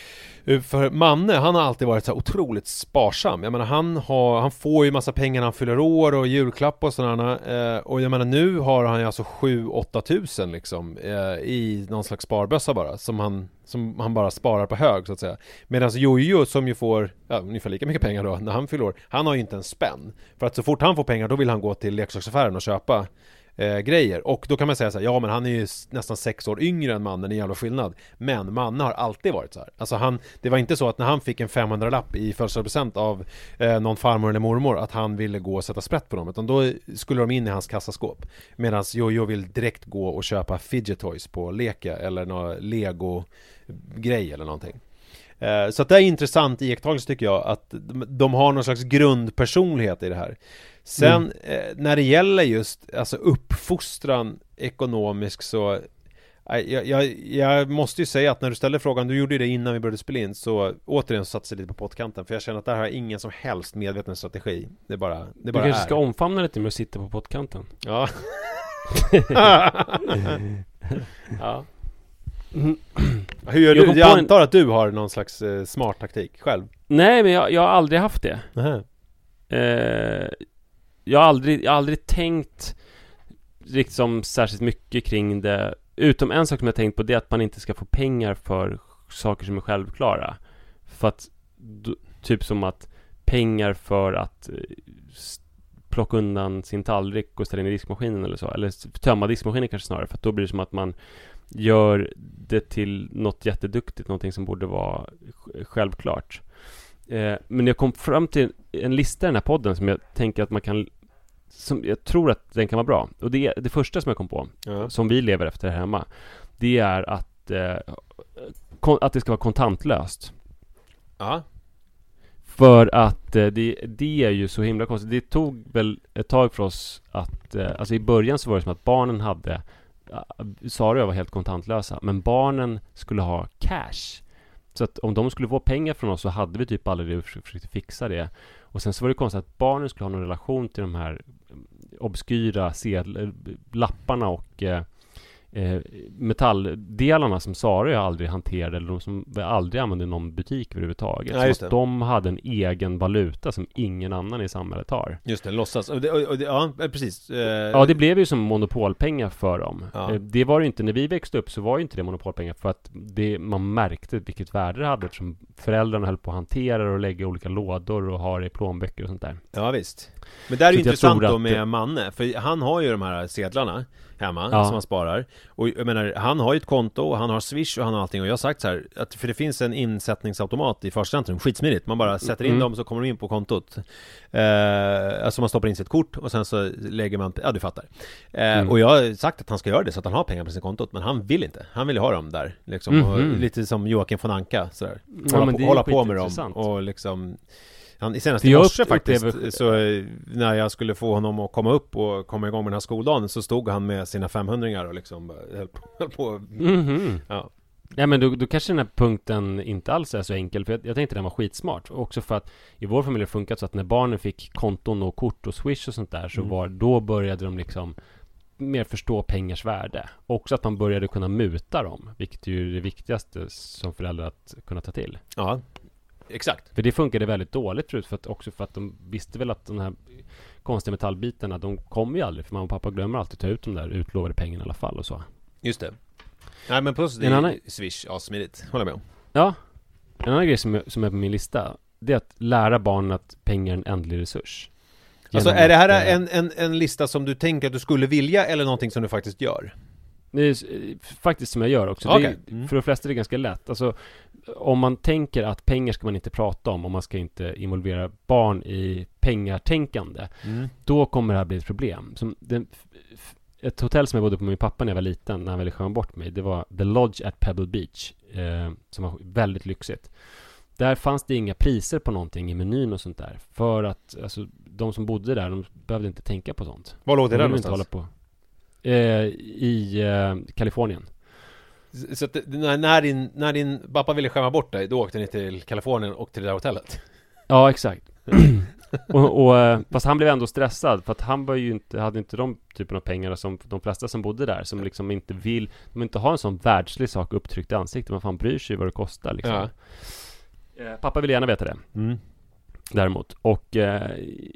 För Manne, han har alltid varit så här otroligt sparsam. Jag menar, han, har, han får ju massa pengar när han fyller år och julklapp och sådana. Eh, och jag menar, nu har han ju alltså sju åtta tusen liksom eh, i någon slags sparbössa bara, som han, som han bara sparar på hög, så att säga. Medan Jojo, som ju får ja, ungefär lika mycket pengar då när han fyller år, han har ju inte en spänn. För att så fort han får pengar, då vill han gå till leksaksaffären och köpa Eh, grejer. Och då kan man säga så här, ja men han är ju s- nästan sex år yngre än Mannen, en jävla skillnad. Men Manne har alltid varit så här. Alltså han, det var inte så att när han fick en femhundra-lapp i födelsedagspresent av eh, någon farmor eller mormor att han ville gå och sätta sprätt på dem, utan då skulle de in i hans kassaskåp. Medan Jojo vill direkt gå och köpa fidget toys på Leka eller någon Lego-grej eller någonting. Eh, så att det är intressant iakttagelse, tycker jag, att de, de har någon slags grundpersonlighet i det här. Sen Mm. eh, när det gäller just alltså uppfostran ekonomisk, så eh, jag, jag, jag måste ju säga att när du ställer frågan, du gjorde det innan vi började spela in, så återigen satsar lite på pottkanten, för jag känner att där har jag ingen som helst medveten strategi. Det bara, det Du bara kanske är. ska omfamna lite med att sitta på pottkanten. Ja. Ja. Hur gör Jag du? kom Jag på en- antar att du har någon slags eh, smart taktik själv. Nej, men jag, jag har aldrig haft det. Nähä. Eh, jag har aldrig, jag har aldrig tänkt liksom särskilt mycket kring det. Utom en sak som jag tänkt på, det är att man inte ska få pengar för saker som är självklara. För att, d- typ som att pengar för att eh, s- plocka undan sin tallrik och ställa in i diskmaskinen eller så. Eller s- tömma diskmaskinen kanske snarare. För att då blir det som att man gör det till något jätteduktigt, någonting som borde vara sj- självklart. Eh, men jag kom fram till en lista i den här podden som jag tänker att man kan, som jag tror att den kan vara bra. Och det, det första som jag kom på, Ja. som vi lever efter här hemma, det är att eh, kon- att det ska vara kontantlöst. Ja. För att eh, det, det är ju så himla konstigt. Det tog väl ett tag för oss att eh, alltså i början så var det som att barnen hade, Sara och jag var helt kontantlösa, men barnen skulle ha cash. Så att om de skulle få pengar från oss, så hade vi typ aldrig det och försökte fixa det. Och sen så var det konstigt att barnen skulle ha någon relation till de här obskyra sedl- lapparna och eh, eh, metalldelarna som Sara jag aldrig hanterade, eller de som vi aldrig använde i någon butik överhuvudtaget. Ja, så att de hade en egen valuta som ingen annan i samhället har. Just det, låtsas. Och det, och det, ja, precis. Eh, ja, det blev ju som monopolpengar för dem. Ja. Eh, det var ju inte, när vi växte upp så var ju inte det monopolpengar, för att det, man märkte vilket värde det hade, eftersom föräldrarna höll på att hantera det och lägga olika lådor och ha det i plånböcker och sånt där. Ja, visst. Men det är ju Så intressant då att med det... Manne, för han har ju de här sedlarna hemma, ja. som han sparar. Och jag menar, han har ju ett konto och han har Swish och han har allting. Och jag har sagt så här, att för det finns en insättningsautomat i Första Centrum, skitsmidigt. Man bara sätter in mm. dem så kommer de in på kontot. Eh, alltså man stoppar in sitt kort och sen så lägger man, ja du fattar. Eh, mm. Och jag har sagt att han ska göra det så att han har pengar på sitt kontot, men han vill inte. Han vill ju ha dem där, liksom. Mm-hmm. Och lite som Joakim von Anka, sådär. Ja, hålla på, hålla på med dem intressant. Och liksom... Han, i senaste i morse faktiskt, upplever... så när jag skulle få honom att komma upp och komma igång med den här skoldagen, så stod han med sina femhundringar och liksom höll på, höll på. Mm-hmm. Ja. Ja, men då, då kanske den här punkten inte alls är så enkel, för jag, jag tänkte den var skitsmart. Också för att i vår familj har det funkat så att när barnen fick konton och kort och Swish och sånt där, så mm. var, då började de liksom mer förstå pengars värde. Också att man började kunna muta dem, vilket är ju det viktigaste som föräldrar att kunna ta till. Ja. Exakt. För det funkade väldigt dåligt förut, för att också för att de visste väl att de här konstiga metallbitarna, de kommer ju aldrig, för mamma och pappa glömmer alltid ta ut de där utlovade pengarna i alla fall och så. Just det. Nej, men plus det är annan... Swish, ja, smidigt. Håller med om. Ja. En annan grej som är, som är på min lista, det är att lära barnen att pengar är en ändlig resurs. Alltså är det här att, en, en, en lista som du tänker att du skulle vilja, eller någonting som du faktiskt gör? Det är faktiskt som jag gör också. Okay. Det är, mm. För de flesta är det ganska lätt. Alltså, om man tänker att pengar ska man inte prata om, och man ska inte involvera barn i pengartänkande, mm. då kommer det här bli ett problem. Som den, ett hotell som jag bodde på med min pappa när jag var liten, när han ville skämma bort mig, det var The Lodge at Pebble Beach, eh, som var väldigt lyxigt. Där fanns det inga priser på någonting i menyn och sånt där, för att alltså, de som bodde där, de behövde inte tänka på sånt. Var låg det de där någonstans? Inte hålla på. Eh, I eh, Kalifornien. Så att, när, när, din, när din pappa ville skämma bort dig, då åkte ni till Kalifornien och till det där hotellet? Ja, exakt. och, och, fast han blev ändå stressad, för att han var ju inte, hade inte de typen av pengar som de flesta som bodde där, som liksom inte vill, de inte har en sån världslig sak upptryckt i ansiktet, men fan bryr sig vad det kostar liksom. Ja. eh, Pappa vill gärna veta det, mm. däremot. Och eh,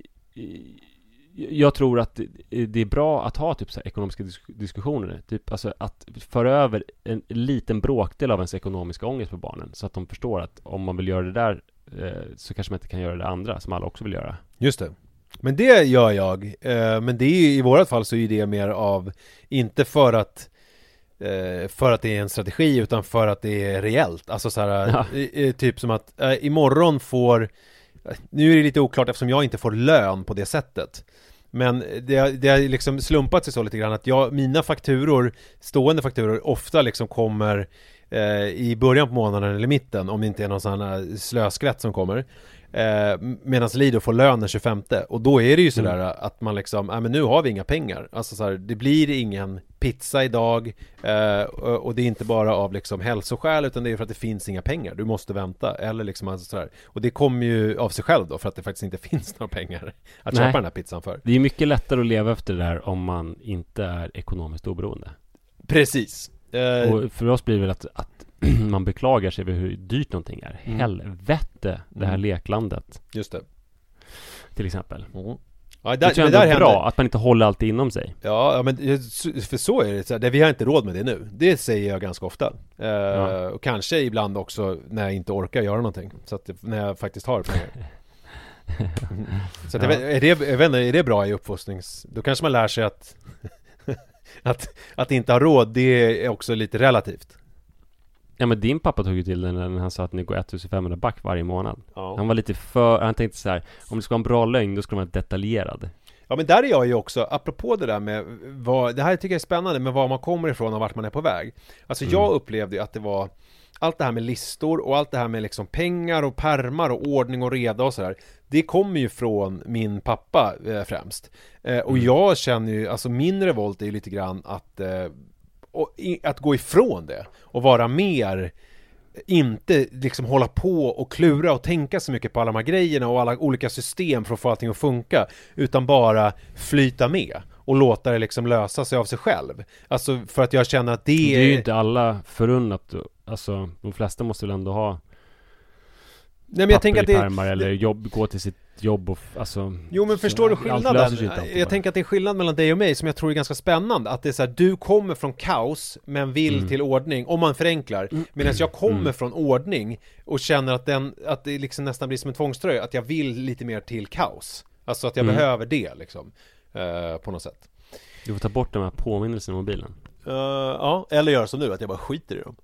jag tror att det är bra att ha typ så här ekonomiska disk- diskussioner, typ alltså att föra över en liten bråkdel av ens ekonomiska ångest på barnen, så att de förstår att om man vill göra det där, eh, så kanske man inte kan göra det andra som alla också vill göra. Just det. Men det gör jag, eh, men det är ju, i vårat fall så är det mer av, inte för att eh, för att det är en strategi, utan för att det är reellt. Alltså så här, ja. eh, typ som att eh, imorgon får, nu är det lite oklart eftersom jag inte får lön på det sättet. Men det, det har liksom slumpat sig så lite grann att jag, mina fakturor, stående fakturor, ofta liksom kommer eh, i början på månaden eller mitten, om det inte är någon sån här slöskvätt som kommer. Eh, medan Lido får lön den tjugofemte. Och då är det ju sådär mm. att man liksom, nej men nu har vi inga pengar. Alltså så här, det blir ingen pizza idag, eh, och, och det är inte bara av liksom hälsoskäl, utan det är för att det finns inga pengar. Du måste vänta, eller liksom alltså sådär. Och det kommer ju av sig själv då, för att det faktiskt inte finns några pengar att nej. köpa den här pizzan för. Det är mycket lättare att leva efter det där om man inte är ekonomiskt oberoende. Precis. Eh, och för oss blir det väl att, att man beklagar sig över hur dyrt någonting är. Mm. Helvete, det här mm. leklandet. Just det. Till exempel. Mm. Ja, där, det tror jag är bra händer. Att man inte håller allt inom sig. Ja, men för så är det. Så det vi har inte råd med det nu. Det säger jag ganska ofta. Eh, ja. Och kanske ibland också när jag inte orkar göra någonting. Så att när jag faktiskt har pengar. Så att ja. är, det, jag vet inte, är det bra i uppfostrings... Då kanske man lär sig att att, att inte ha råd, det är också lite relativt. Ja, men din pappa tog ju till den när han sa att ni går ettusenfemhundra back varje månad. Ja. Han var lite för, han tänkte så här, om det ska vara en bra lögn, då ska man vara detaljerad. Ja, men där är jag ju också, apropå det där med vad, det här tycker jag är spännande med var man kommer ifrån och vart man är på väg. Alltså mm. jag upplevde ju att det var allt det här med listor och allt det här med liksom pengar och pärmar och ordning och reda och sådär. Det kommer ju från min pappa eh, främst. Eh, och mm. jag känner ju, alltså min revolt är ju lite grann att eh, och, i, att gå ifrån det och vara mer, inte liksom hålla på och klura och tänka så mycket på alla de här grejerna och alla olika system för att få allting att funka, utan bara flyta med och låta det liksom lösa sig av sig själv. Alltså för att jag känner att det, det är ju inte alla förunnat. Alltså de flesta måste väl ändå ha Nej, men jag tänker att det pärmar, eller jobb, gå till sitt jobb och alltså, jo men förstår du skillnaden? Jag bara. tänker att det är skillnad mellan dig och mig som jag tror är ganska spännande, att det är så här, du kommer från kaos men vill mm. till ordning, om man förenklar, mm. medan jag kommer mm. från ordning och känner att, den, att det liksom nästan blir som en tvångströja, att jag vill lite mer till kaos, alltså att jag mm. behöver det liksom, uh, på något sätt. Du får ta bort de här påminnelserna i mobilen. Uh, ja, eller göra som nu, att jag bara skiter i dem.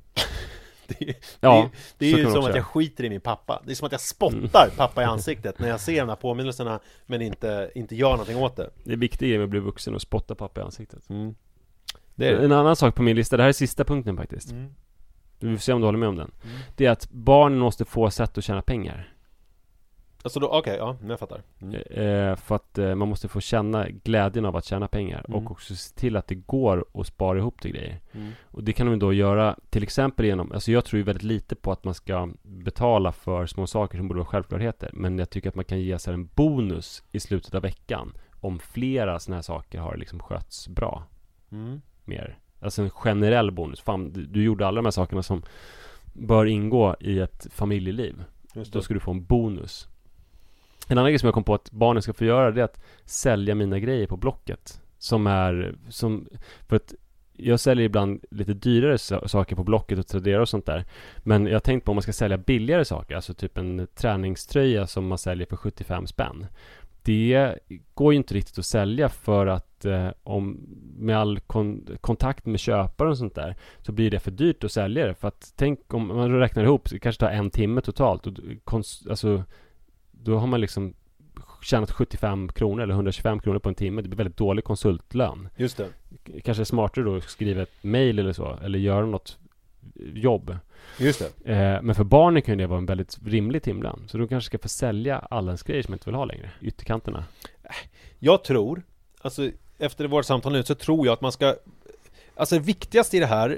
Det är, ja, det är, det är ju som att jag. jag skiter i min pappa. Det är som att jag spottar mm. pappa i ansiktet när jag ser de här påminnelserna, men inte, inte gör någonting åt det. Det är viktigt med att bli vuxen och spotta pappa i ansiktet. Mm. Det är det. En annan sak på min lista, det här är sista punkten faktiskt. Mm. Vi får se om du håller med om den. Mm. Det är att barnen måste få sätt att tjäna pengar. Alltså då, okej, okay, ja, jag fattar. Mm. Eh, för att eh, man måste få känna glädjen av att tjäna pengar. Mm. Och också se till att det går att spara ihop till grejer. Mm. Och det kan de då göra till exempel genom, alltså jag tror ju väldigt lite på att man ska betala för små saker som borde vara självklarheter. Men jag tycker att man kan ge sig en bonus i slutet av veckan om flera såna här saker har liksom skötts bra. Mm. Mer. Alltså en generell bonus. Fan, du, du gjorde alla de här sakerna som bör ingå i ett familjeliv. Då ska du få en bonus. En annan grej som jag kom på att barnen ska få göra, det är att sälja mina grejer på Blocket. Som är, som, för att jag säljer ibland lite dyrare saker på Blocket och Tradera och sånt där. Men jag har tänkt på om man ska sälja billigare saker, alltså typ en träningströja som man säljer för sjuttiofem spänn. Det går ju inte riktigt att sälja för att eh, om, med all kon- kontakt med köparen och sånt där, så blir det för dyrt att sälja det. För att tänk om man räknar ihop, så det kanske tar en timme totalt. Och kons- alltså då har man liksom tjänat sjuttiofem kronor eller hundratjugofem kronor på en timme. Det blir väldigt dålig konsultlön. Just det. Kanske är smartare då att skriva ett mejl eller så, eller göra något jobb. Just det. Eh, men för barnen kan det vara en väldigt rimlig timlön. Så de kanske ska få sälja alla ens grejer som man inte vill ha längre. Ytterkanterna. Jag tror, alltså efter vårt samtal nu så tror jag att man ska, alltså det viktigaste i det här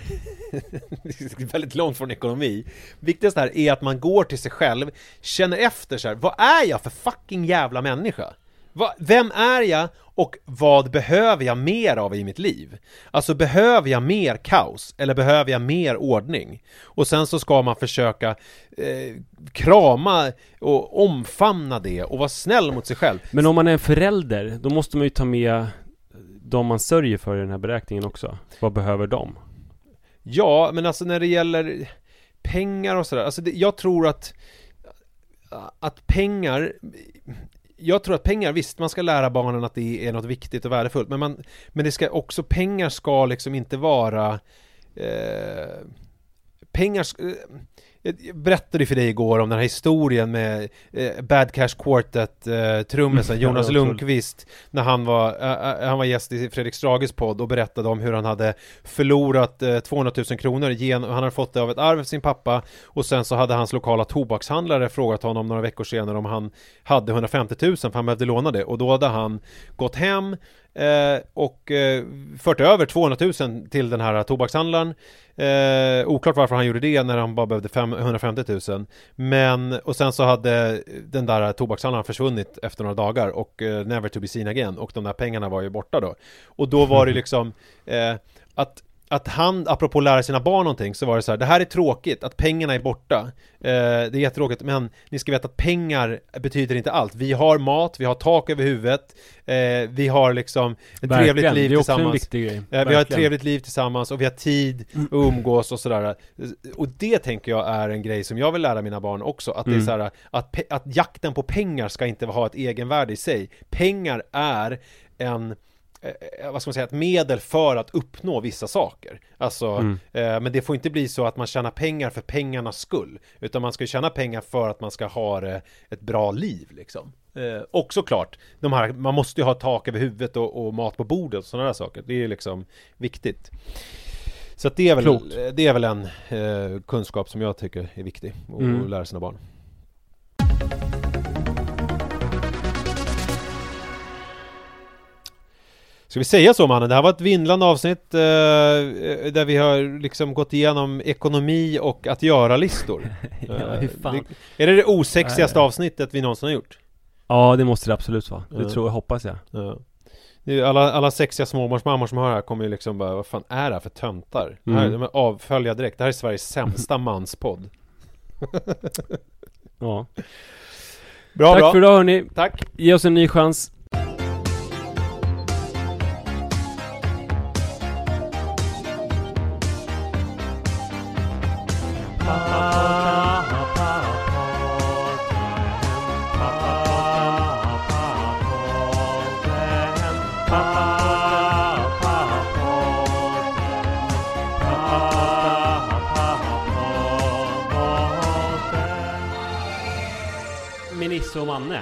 det är väldigt långt från ekonomi. Viktigast här är att man går till sig själv, känner efter så här, vad är jag för fucking jävla människa? Va, vem är jag och vad behöver jag mer av i mitt liv? Alltså behöver jag mer kaos eller behöver jag mer ordning? Och sen så ska man försöka eh, krama och omfamna det och vara snäll mot sig själv. Men om man är en förälder, då måste man ju ta med de man sörjer för i den här beräkningen också. Vad behöver de? Ja, men alltså när det gäller pengar och sådär, alltså det, jag tror att att pengar jag tror att pengar, visst man ska lära barnen att det är något viktigt och värdefullt, men man, men det ska också, pengar ska liksom inte vara eh, pengar eh, jag berättade för dig igår om den här historien med eh, Bad Cash Quartet eh, trummisen Jonas Lundqvist när han var, eh, han var gäst i Fredrik Strages podd och berättade om hur han hade förlorat eh, tvåhundratusen kronor igen, han hade fått det av ett arv av sin pappa, och sen så hade hans lokala tobakshandlare frågat honom några veckor senare om han hade hundrafemtio tusen för han behövde låna det, och då hade han gått hem Eh, och eh, fört över tvåhundratusen till den här tobakshandlaren. Eh, oklart varför han gjorde det när han bara behövde femhundrafemtio tusen. Men, och sen så hade den där tobakshandlaren försvunnit efter några dagar och eh, never to be seen again. Och de där pengarna var ju borta då. Och då var det liksom eh, att att han, apropå lära sina barn någonting, så var det så här, det här är tråkigt, att pengarna är borta. Eh, det är jättetråkigt, men ni ska veta att pengar betyder inte allt. Vi har mat, vi har tak över huvudet, eh, vi har liksom ett Verkligen. trevligt liv det är också tillsammans. En viktig grej. Eh, vi har ett trevligt liv tillsammans och vi har tid att umgås och sådär. Och det tänker jag är en grej som jag vill lära mina barn också, att mm. det är så här, att, pe- att jakten på pengar ska inte ha ett egenvärde i sig. Pengar är en Eh, vad ska man säga, ett medel för att uppnå vissa saker. Alltså, mm. eh, men det får inte bli så att man tjänar pengar för pengarnas skull, utan man ska tjäna pengar för att man ska ha eh, ett bra liv liksom. Eh, och såklart, de här, man måste ju ha tak över huvudet och, och mat på bordet och sådana där saker. Det är liksom viktigt. Så att det är väl, Klokt. det är väl en eh, kunskap som jag tycker är viktig att mm. lära sina barn. Ska vi säga så, mannen? Det här var ett vindlande avsnitt eh, där vi har liksom gått igenom ekonomi och att göra-listor. ja, hur fan? Det, är det det osexigaste avsnittet vi någonsin har gjort? Ja, det måste det absolut vara. Det ja. tror jag, hoppas jag. Ja. Alla, alla sexiga småbarnsmammor som hör här kommer ju liksom bara, vad fan är det här för töntar? Mm. Här, de avfölja direkt. Det här är Sveriges sämsta manspodd. Ja. Bra, Tack bra. för idag hörni. Tack. Ge oss en ny chans. Nisse och Manne.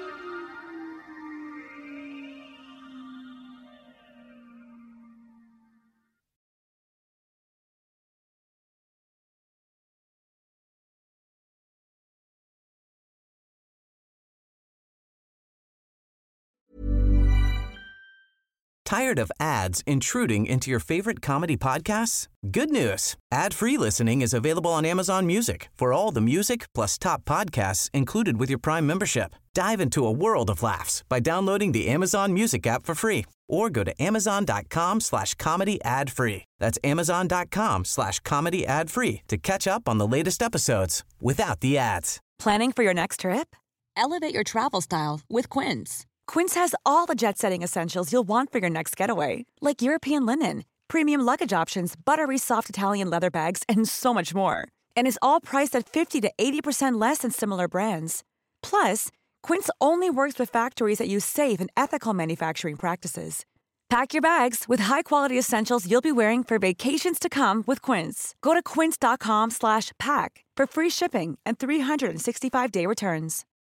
Tired of ads intruding into your favorite comedy podcasts? Good news. Ad-free listening is available on Amazon Music for all the music plus top podcasts included with your Prime membership. Dive into a world of laughs by downloading the Amazon Music app for free or go to amazon.com slash comedy ad free. That's amazon.com slash comedy ad free to catch up on the latest episodes without the ads. Planning for your next trip? Elevate your travel style with Quince. Quince has all the jet-setting essentials you'll want for your next getaway, like European linen, premium luggage options, buttery soft Italian leather bags, and so much more. And is all priced at fifty to eighty percent less than similar brands. Plus, Quince only works with factories that use safe and ethical manufacturing practices. Pack your bags with high-quality essentials you'll be wearing for vacations to come with Quince. Go to quince.com slash pack for free shipping and three sixty-five day returns.